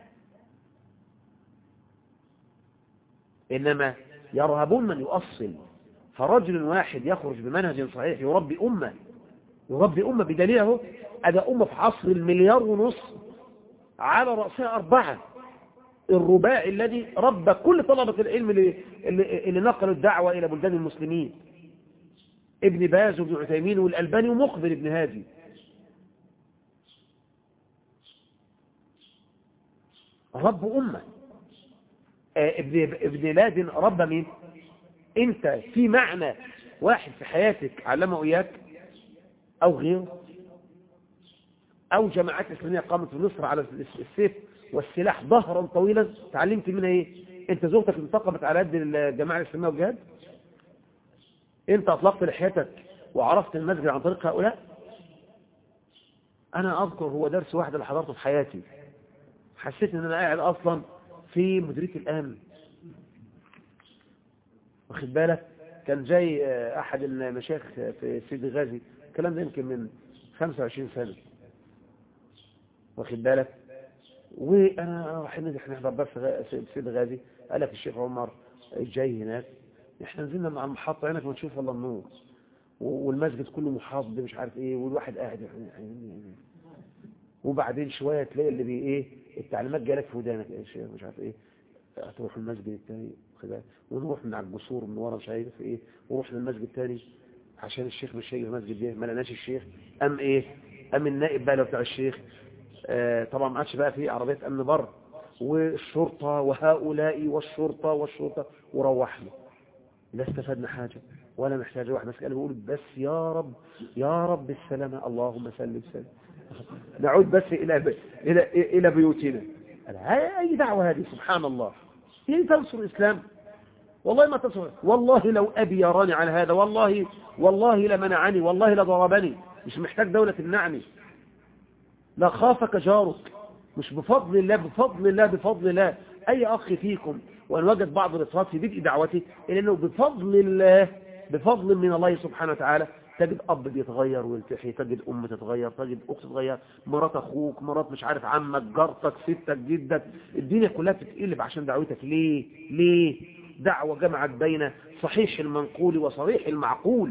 إنما يرهبون من يؤصل. فرجل واحد يخرج بمنهج صحيح يربي أمة، يربي أمة بدليله أدى أمة في عصر المليار ونص على رأسها أربعة، الرباعي الذي ربى كل طلبة العلم اللي, اللي نقلوا الدعوة إلى بلدان المسلمين، ابن باز وابن عثيمين والألباني ومقبل ابن هادي. رب أمة. ابن, ابن لادن ربى مين؟ انت في معنى واحد في حياتك علمه إياك أو غيره، أو جماعات إسلامية قامت في مصر على السيف والسلاح ظهرا طويلا تعلمت منها ايه؟ انت زوجتك انتقمت على قد الجماعة الإسلامية والجهاد؟ انت اطلقت لحيتك وعرفت المسجد عن طريق هؤلاء؟ انا اذكر هو درس واحد اللي حضرته في حياتي، حسيت ان انا قاعد اصلا في مديرية الامن، واخد بالك؟ كان جاي احد المشايخ في سيدي غازي، الكلام ده يمكن من خمسة وعشرين سنة، واخد بالك؟ وانا رايحين نحضر بس سيد غازي، قال لك الشيخ عمر جاي هناك، احنا نزلنا مع المحطة هناك ما نشوف والله النور والمسجد كله محاط مش عارف ايه، والواحد قاعد يعني. وبعدين شوية تلاقي اللي بي ايه التعليمات جالك في ودانك يا شيخ مش عارف ايه، هتروح المسجد الثاني ونروح من على الجسور من ورا مش عارف ايه، ونروح للمسجد الثاني عشان الشيخ مش هيجي المسجد ده، ما لقناش الشيخ، ام ايه ام النائب بقى لو بتاع الشيخ. آه طبعا ما عادش بقى في عربية امن بر والشرطة وهؤلاء والشرطة والشرطة، وروحنا لا استفدنا حاجة ولا محتاج. واحد مسألة بيقول بس يا رب يا رب السلامة اللهم سلم سلم، نعود بس إلى ب... إلى إلى بيوتنا. أي دعوة هذه سبحان الله؟ هي تنصر الإسلام؟ والله ما تنصر، والله لو أبي يراني على هذا والله والله لمنعني والله لضربني، مش محتاج دولة تمنعني، لا خافك جارك، مش بفضل الله بفضل الله بفضل الله. أي أخ فيكم وأن وجد بعض الإفراط في بدء دعوته إلا أنه بفضل الله بفضل من الله سبحانه وتعالى تجد أب بيتغير ويلتحي، تجد أم تتغير، تجد أخت تتغير، مرات أخوك، مرات مش عارف عمك، جارتك، ستك، جدك، الدنيا كلها بتتقلب عشان دعوتك. ليه؟ ليه؟ دعوة جمعت بين صحيح المنقول وصريح المعقول.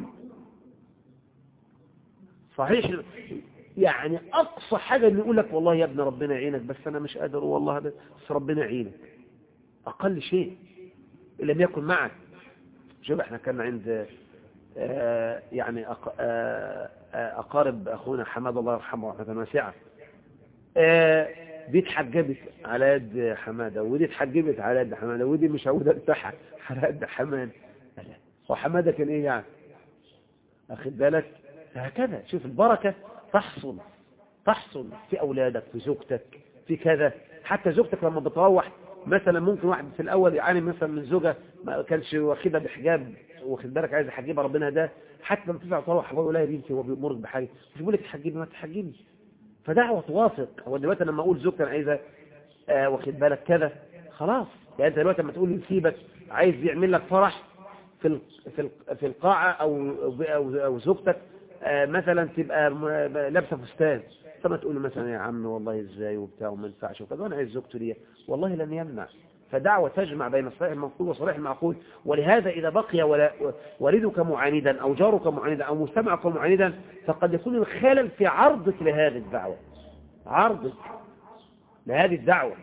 صحيح يعني أقصى حاجة إن يقول لك والله يا ابن ربنا يعينك، بس أنا مش قادر والله، بس ربنا يعينك، أقل شيء إن لم يكن معك. شوف احنا كنا عند آه يعني أق... آه آه أقارب أخونا حماد الله يرحمه رحمة واسعة، آه دي اتحجبت على يد حمادة، ودي اتحجبت على يد حمادة، ودي مش عودة بتاعها على يد حماد. وحمادة كان ايه يعني؟ أخذ بالك؟ هكذا شوف البركة تحصل تحصل في أولادك، في زوجتك، في كذا. حتى زوجتك لما بتروح مثلا، ممكن واحد في الأول يعاني مثلا من زوجة ما كانش واخدها بحجاب، واخد بالك عايز يحجبها ربنا ده، حتى لما تطلع تروح يقول لها يا بنتي هو بيأمرك بحاجة، مش بيقول لك تحجبي ما تحجبي. فدعوة توافق. هو دلوقتي لما أقول زوجتي أنا عايزة آه واخد بالك كذا، خلاص. يعني أنت دلوقتي لما تقول لي سيبك، عايز يعمل لك فرح في في في القاعة، أو أو أو زوجتك آه مثلا تبقى لابسة فستان، فما تقول له مثلا يا عم والله ازاي وبتاع وما ينفعش وكذا، وانا عايز زوجته ليا، والله لن يمنع. فدعوة تجمع بين الصحيح المنقول وصريح المعقول. ولهذا إذا بقي ولا والدك معاندا أو جارك معاندا أو مستمعك معاندا، فقد يكون الخلل في عرضك لهذه الدعوة، عرضك لهذه الدعوة.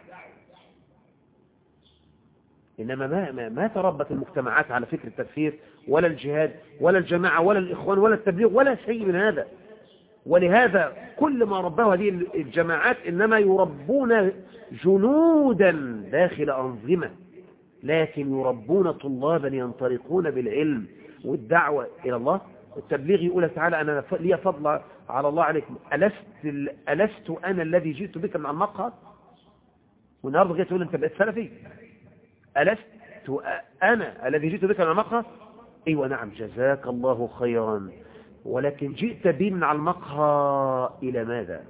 إنما ما, ما, ما تربت المجتمعات على فكر التكفير ولا الجهاد ولا الجماعة ولا الإخوان ولا التبليغ ولا شيء من هذا. ولهذا كل ما رباه هذه الجماعات إنما يربون جنودا داخل أنظمة، لكن يربون طلابا ينطلقون بالعلم والدعوة إلى الله. التبليغ يقول تعالى أنا لي فضل على الله عليكم، ألست, ألست أنا الذي جئت بك من المقهى؟ والنهارده جيت تقول أنت بقيت سلفي؟ ألست أنا الذي جئت بك من المقهى؟ أيوة نعم، جزاك الله خيرا، ولكن جئت بي من المقهى إلى ماذا؟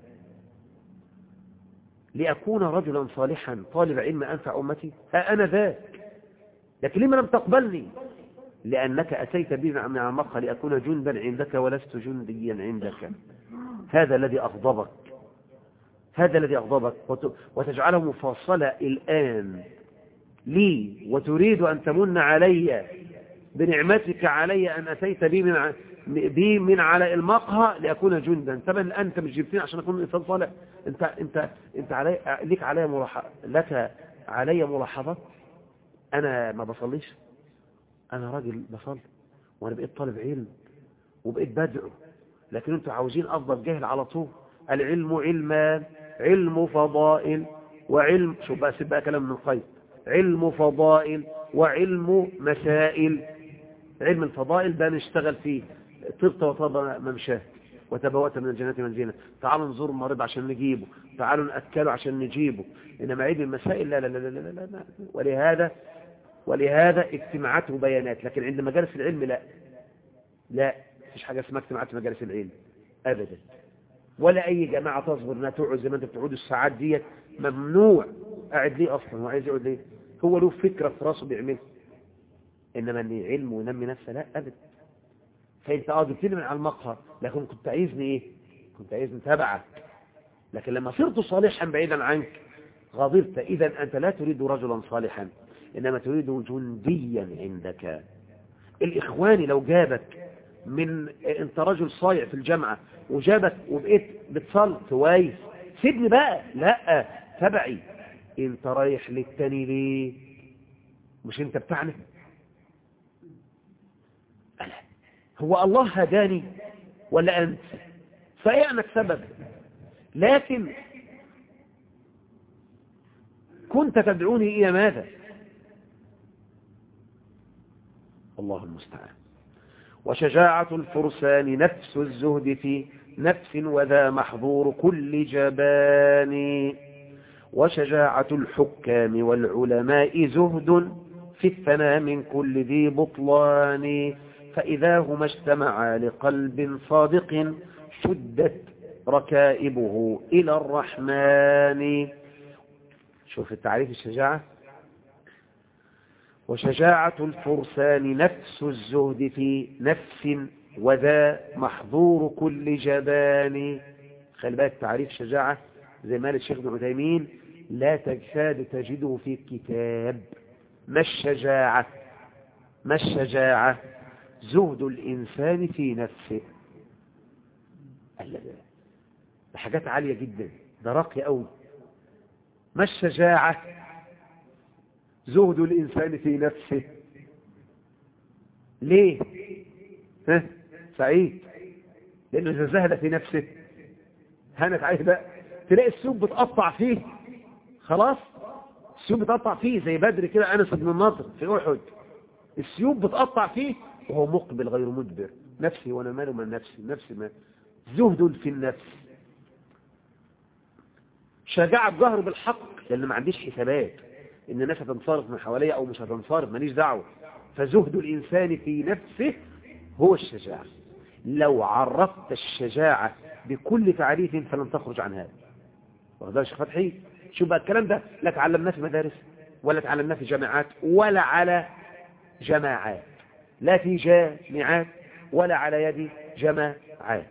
لأكون رجلا صالحا طالب علم أنفع أمتي؟ ها أنا ذاك. لكن لما لم تقبلني؟ لأنك أتيت بي من المقهى لأكون جندا عندك ولست جنديا عندك. هذا الذي أغضبك، هذا الذي أغضبك، وتجعله مفاصلة الآن لي، وتريد أن تمن علي بنعمتك علي أن أتيت بي من بي من على المقهى لأكون جندا. طبعا أنت مش جبتني عشان أكون إنسان صالح. أنت أنت أنت علي لك علي ملاحظة، لك علي ملاحظة. أنا ما بصليش، أنا راجل بصلي، وأنا بقيت طالب علم وبقيت بدعو، لكن أنتوا عاوزين أفضل جاهل على طول. العلم علمان، علم فضائل وعلم، شوف بقى سيب بقى كلام من القيم، علم فضائل وعلم مسائل. علم الفضائل ده نشتغل فيه، طبت وطاب ممشاه وتبوأت من الجنة منزلا، تعالوا نزور المريض عشان نجيبه، تعالوا نأكله عشان نجيبه. إنما علم المسائل لا لا لا لا لا, لا, لا. ولهذا ولهذا اجتماعات وبيانات، لكن عند مجالس العلم لا لا مفيش حاجة اسمها اجتماعات مجالس العلم أبدا. ولا أي جماعة تصبر انها تقعد زي ما انت بتقعد الساعات ديت، ممنوع. قاعد ليه أصلا؟ هو عايز يقعد ليه؟ هو له فكرة في راسه بيعملها. إنما أن علم وينمي نفسه لا أبدا. فأنت اه جبتني من على المقهى، لكن كنت عايزني إيه؟ كنت عايزني تبعك. لكن لما صرت صالحا بعيدا عنك غضبت. إذا أنت لا تريد رجلا صالحا، إنما تريد جنديا عندك. الإخواني لو جابك من أنت رجل صايع في الجامعة وجابك وبقيت بتصل كويس، سيبني بقى، لا تبعي. انت رايح للتاني ليه؟ مش انت بتاعنا؟ ألا هو الله هداني ولا أنت؟ فإيه أنك سبب؟ لكن كنت تدعوني إلى ماذا؟ الله المستعان. وشجاعة الفرسان نفس الزهد في نفس، وذا محظور كل جبان. وشجاعة الحكام والعلماء زهد في الثنى من كل ذي بطلان. فإذا هما اجتمعا لقلب صادق شدت ركائبه إلى الرحمن. شوف التعريف الشجاعة. وشجاعة الفرسان نفس الزهد في نفس وذا محظور كل جبان. خلي بالك تعريف شجاعة زي ما قال الشيخ ابن عثيمين لا تكاد تجده في الكتاب. ما الشجاعة؟ ما الشجاعة؟ زهد الإنسان في نفسه. ده حاجات عالية جدا، ده راقي قوي. ما الشجاعة؟ زهد الإنسان في نفسه. ليه؟ ها سعيد؟ لأنه إذا زهد في نفسه هانت عليه بقى، تلاقي السيوف بتقطع فيه. خلاص السيوف بتقطع فيه زي بدر كده، أنس بن النضر في أحد، السيوف بتقطع فيه وهو مقبل غير مدبر. نفسي وأنا ماله من نفسي، نفسي ما زهد في النفس. شجاعة جهر بالحق لأن ما عنديش حسابات إن الناس هتنصرف من حواليا أو مش هتنصرف، ماليش دعوة. فزهد الإنسان في نفسه هو الشجاعة. لو عرفت الشجاعة بكل تعريف فلن تخرج عن هذا. واخدها شيخ فتحي؟ شوف بقى الكلام ده لا تعلمناه في مدارس ولا تعلمناه في جامعات ولا على جماعات، لا في جامعات ولا على يد جماعات.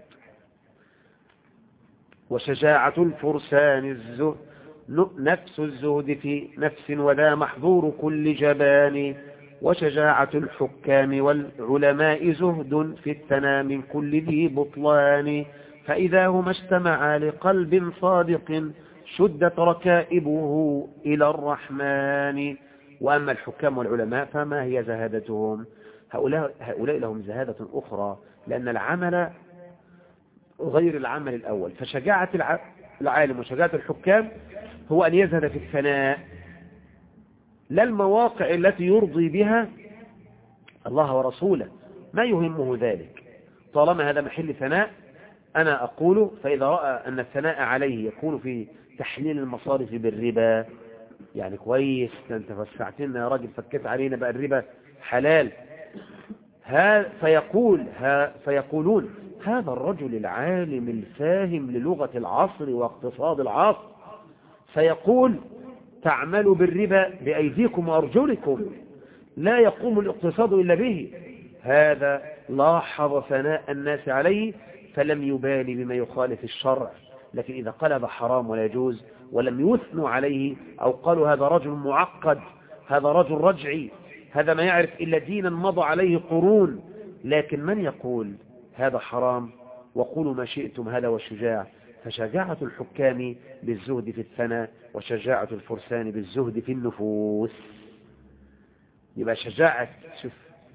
وشجاعة الفرسان الزهد نفس الزهد في نفس وذا محظور كل جبان. وشجاعة الحكام والعلماء زهد في الثنى من كل ذي بطلان. فإذا هما اجتمعا لقلب صادق شدت ركائبه إلى الرحمن. وأما الحكام والعلماء فما هي زهادتهم؟ هؤلاء, هؤلاء لهم زهادة أخرى لأن العمل غير العمل الأول. فشجاعة العالم وشجاعة الحكام هو أن يزهد في الثناء، لا المواقع التي يرضي بها الله ورسوله، ما يهمه ذلك طالما هذا محل ثناء. أنا أقول فإذا رأى أن الثناء عليه يكون في تحليل المصارف بالربا، يعني كويس أنت فسعتنا يا راجل، فكت علينا بقى الربا حلال، ها فيقول ها فيقولون هذا الرجل العالم الفاهم للغة العصر واقتصاد العصر فيقول تعملوا بالربا بأيديكم وأرجلكم، لا يقوم الاقتصاد إلا به. هذا لاحظ ثناء الناس عليه فلم يبالي بما يخالف الشرع، لكن إذا قال هذا حرام ولا يجوز ولم يثنوا عليه أو قالوا هذا رجل معقد، هذا رجل رجعي، هذا ما يعرف إلا دينا مضى عليه قرون، لكن من يقول هذا حرام وقولوا ما شئتم، هذا والشجاع. فشجاعة الحكام بالزهد في الثنى وشجاعة الفرسان بالزهد في النفوس. يبقى شجاعة شوف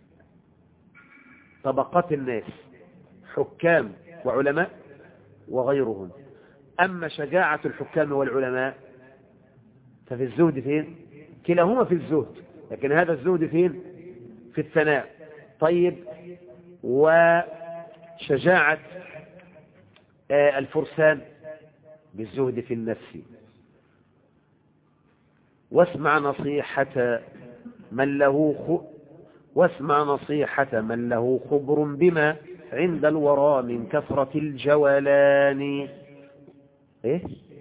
طبقات الناس حكام وعلماء وغيرهم. أما شجاعة الحكام والعلماء ففي الزهد فين؟ كلاهما في الزهد، لكن هذا الزهد فين؟ في الثناء. طيب وشجاعة الفرسان بالزهد في النفس. واسمع نصيحة من له خ... واسمع نصيحة من له خبر بما عند الورى من كثرة الجولان. إيه؟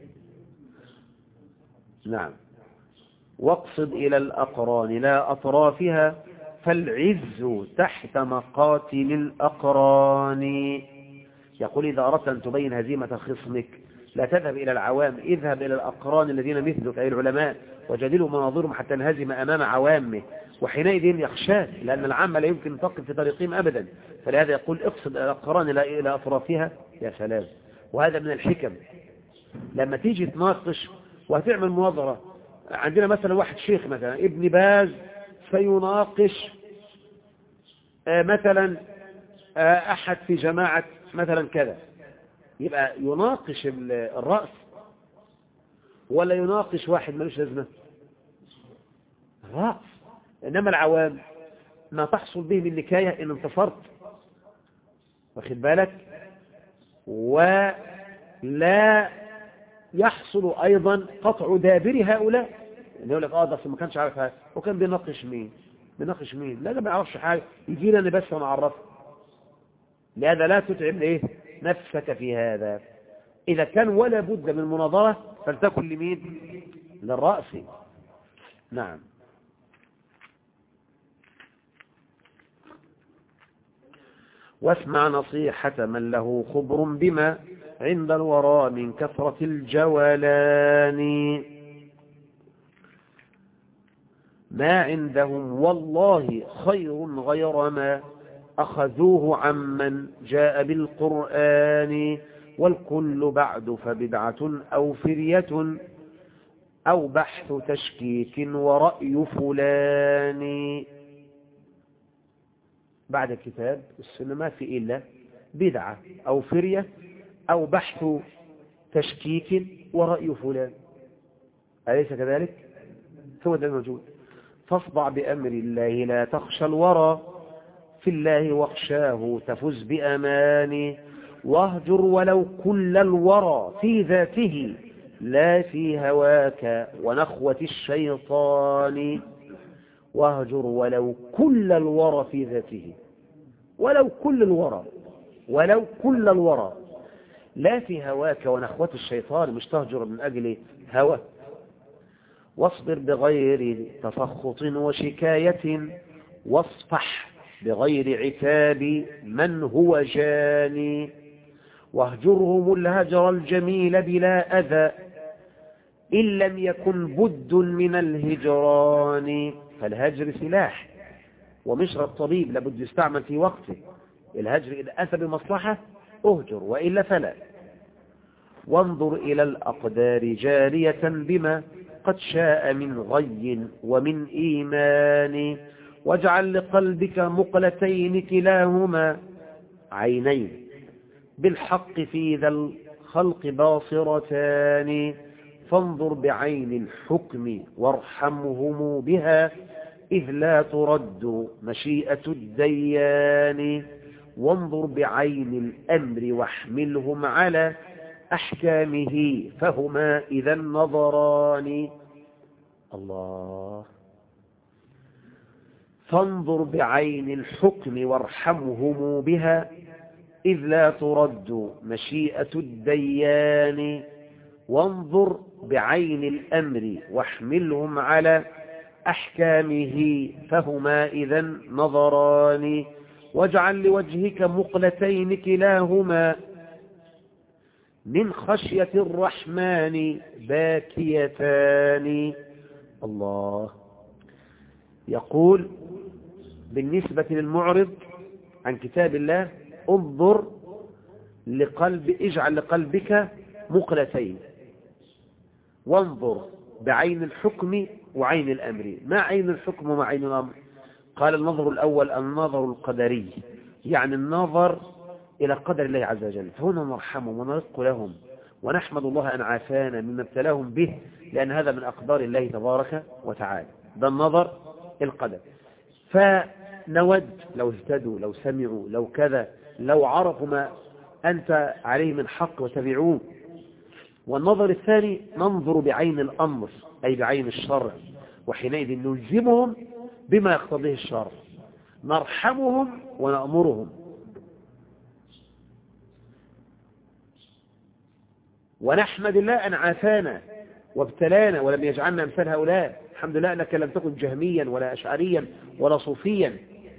نعم. واقصد إلى الأقران لا أطرافها فالعز تحت مقاتل الأقران. يقول إذا أردت أن تبين هزيمة خصمك لا تذهب إلى العوام، اذهب إلى الأقران الذين مثلك أي العلماء وجادلوا مناظرهم حتى انهزم أمام عوامه، وحينئذ يخشاك لأن العامة لا يمكن تقف في طريقهم أبدا. فلهذا يقول اقصد الأقران إلى أطرافها. يا سلام، وهذا من الحكم. لما تيجي تناقش وهتعمل مناظرة، عندنا مثلا واحد شيخ مثلا ابن باز سيناقش مثلا أحد في جماعة مثلا كذا، يبقى يناقش الرأس ولا يناقش واحد ملوش لازمة؟ الرأس. إنما العوام ما تحصل به من نكاية إن انتصرت، واخد بالك، ولا يحصل أيضا قطع دابر هؤلاء. يعني يقول لك اه ده ما كانش عارف هذا، وكان بيناقش مين؟ بيناقش مين؟ لا ده ما يعرفش حاجة، يجي لنا بس ونعرفه. لهذا لا تتعب ايه نفسك في هذا. إذا كان ولا بد من مناظرة فلتكن لمين؟ للرأس. نعم. واسمع نصيحة من له خبر بما عند الورى من كثرة الجولان. ما عندهم والله خير غير ما أخذوه عمن جاء بالقرآن، والكل بعد فبدعة أو فرية أو بحث تشكيك ورأي فلان. بعد الكتاب السنة ما في إلا بدعة أو فرية أو بحث تشكيك ورأي فلان، أليس كذلك؟ هو ده الموجود. فاصدع بأمر الله لا تخشى الورى، في الله واخشاه تفز بأمان. واهجر ولو كل الورى في ذاته، لا في هواك ونخوة الشيطان. واهجر ولو كل الورى في ذاته، ولو كل الورى، ولو كل الورى، لا في هواك ونخوة الشيطان، مش تهجر من أجل هوى. واصبر بغير تفخط وشكاية، واصفح بغير عتاب من هو جاني. واهجرهم الهجر الجميل بلا أذى، إن لم يكن بد من الهجران. فالهجر سلاح ومشرب طبيب لابد يستعمل في وقته. الهجر إذا أتى بمصلحة أهجر، وإلا فلا. وانظر إلى الأقدار جارية بما قد شاء من غي ومن إيمان. واجعل لقلبك مقلتين كلاهما عينين، بالحق في ذا الخلق باصرتان. فانظر بعين الحكم وارحمهم بها، إذ لا ترد مشيئة الديان. وانظر بعين الأمر واحملهم على أحكامه، فهما إذا النظران. الله. فانظر بعين الحكم وارحمهم بها، إذ لا ترد مشيئة الديان. وانظر بعين الأمر واحملهم على أحكامه، فهما إذا نظران. واجعل لوجهك مقلتين كلاهما من خشية الرحمن باكيتان. الله. يقول بالنسبة للمعرض عن كتاب الله: انظر لقلب اجعل لقلبك مقلتين، وانظر بعين الحكم وعين الأمر. ما عين الحكم وما عين الأمر؟ قال النظر الأول النظر القدري، يعني النظر إلى قدر الله عز وجل، فهنا نرحمهم ونرق لهم ونحمد الله أن عافانا مما ابتلاهم به، لأن هذا من أقدار الله تبارك وتعالى. ده النظر القدر. فنود لو اهتدوا، لو سمعوا، لو كذا، لو عرفوا ما أنت عليه من حق وتبعوه. والنظر الثاني ننظر بعين الأمر، أي بعين الشرع، وحينئذ نلزمهم بما يقتضيه الشرع، نرحمهم ونأمرهم، ونحمد الله أن عافانا وابتلانا ولم يجعلنا أمثال هؤلاء. الحمد لله أنك لم تكن جهميا ولا أشعريا ولا صوفيا.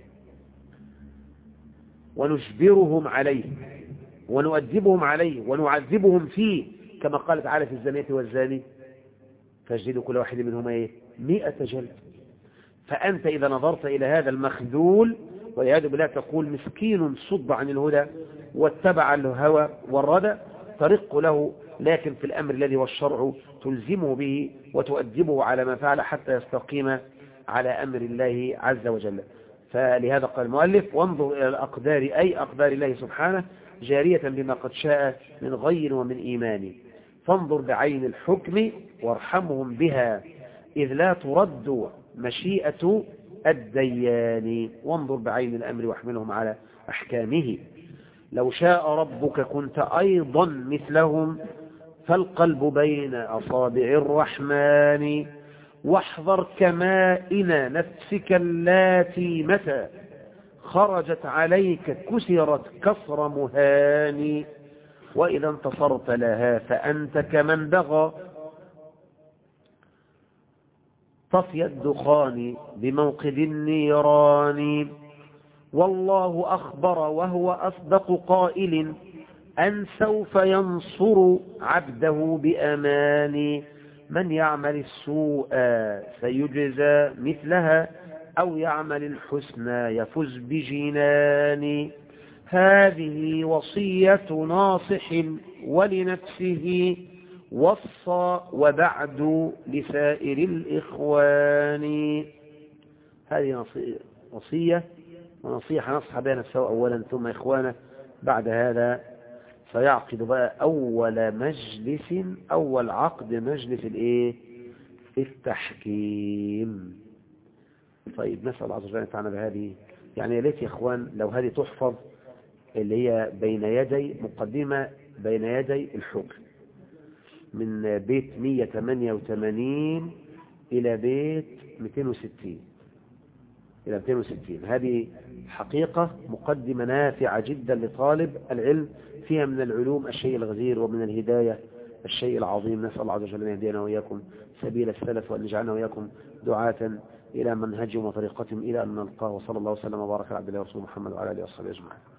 ونجبرهم عليه ونؤدبهم عليه ونعذبهم فيه، كما قال تعالى في الزانية والزاني فاجلدوا كل واحد منهما ايه مئة جلد. فأنت إذا نظرت إلى هذا المخذول والعياذ بالله تقول مسكين صد عن الهدى واتبع الهوى والردى، ترق له، لكن في الأمر الذي هو الشرع تلزمه به وتؤدبه على ما فعل حتى يستقيم على أمر الله عز وجل. فلهذا قال المؤلف: وانظر إلى الأقدار، أي أقدار الله سبحانه، جارية بما قد شاء من غي ومن إيمان. فانظر بعين الحكم وارحمهم بها، إذ لا ترد مشيئة الديان. وانظر بعين الأمر واحملهم على أحكامه. لو شاء ربك كنت أيضا مثلهم، فالقلب بين أصابع الرحمن. واحذر كمائن نفسك اللاتي متى خرجت عليك كسرت كسر مهان. وإذا انتصرت لها فأنت كمن بغى طفي الدخان بموقد النيران. والله أخبر وهو أصدق قائل أن سوف ينصر عبده بأمان. من يعمل السوء سيجزى مثلها أو يعمل الحسنى يفز بجنان. هذه وصية ناصح ولنفسه وصى وبعد لسائر الإخوان. هذه وصية ونصيحة نصح بها نفسه أولا ثم إخوانه. بعد هذا سيعقد بقى أول مجلس أول عقد مجلس الإيه التحكيم. طيب نسأل الله عز وجل تعالى بهذه، يعني يا ليت يا إخوان لو هذه تحفظ، اللي هي بين يدي مقدمة بين يدي الحكم من بيت مئة وثمانية وثمانين إلى بيت مئتين وستين إلى مئتين وستين. هذه حقيقة مقدمة نافعة جدا لطالب العلم، فيها من العلوم الشيء الغزير ومن الهداية الشيء العظيم. نسأل الله عز وجل أن يهدينا وإياكم سبيل السلف وأن يجعلنا وإياكم دعاة إلى منهجهم وطريقتهم إلى أن نلقاه. وصلى الله وسلم وبارك على عبد الله ورسوله محمد وعلى آله وصحبه أجمعين.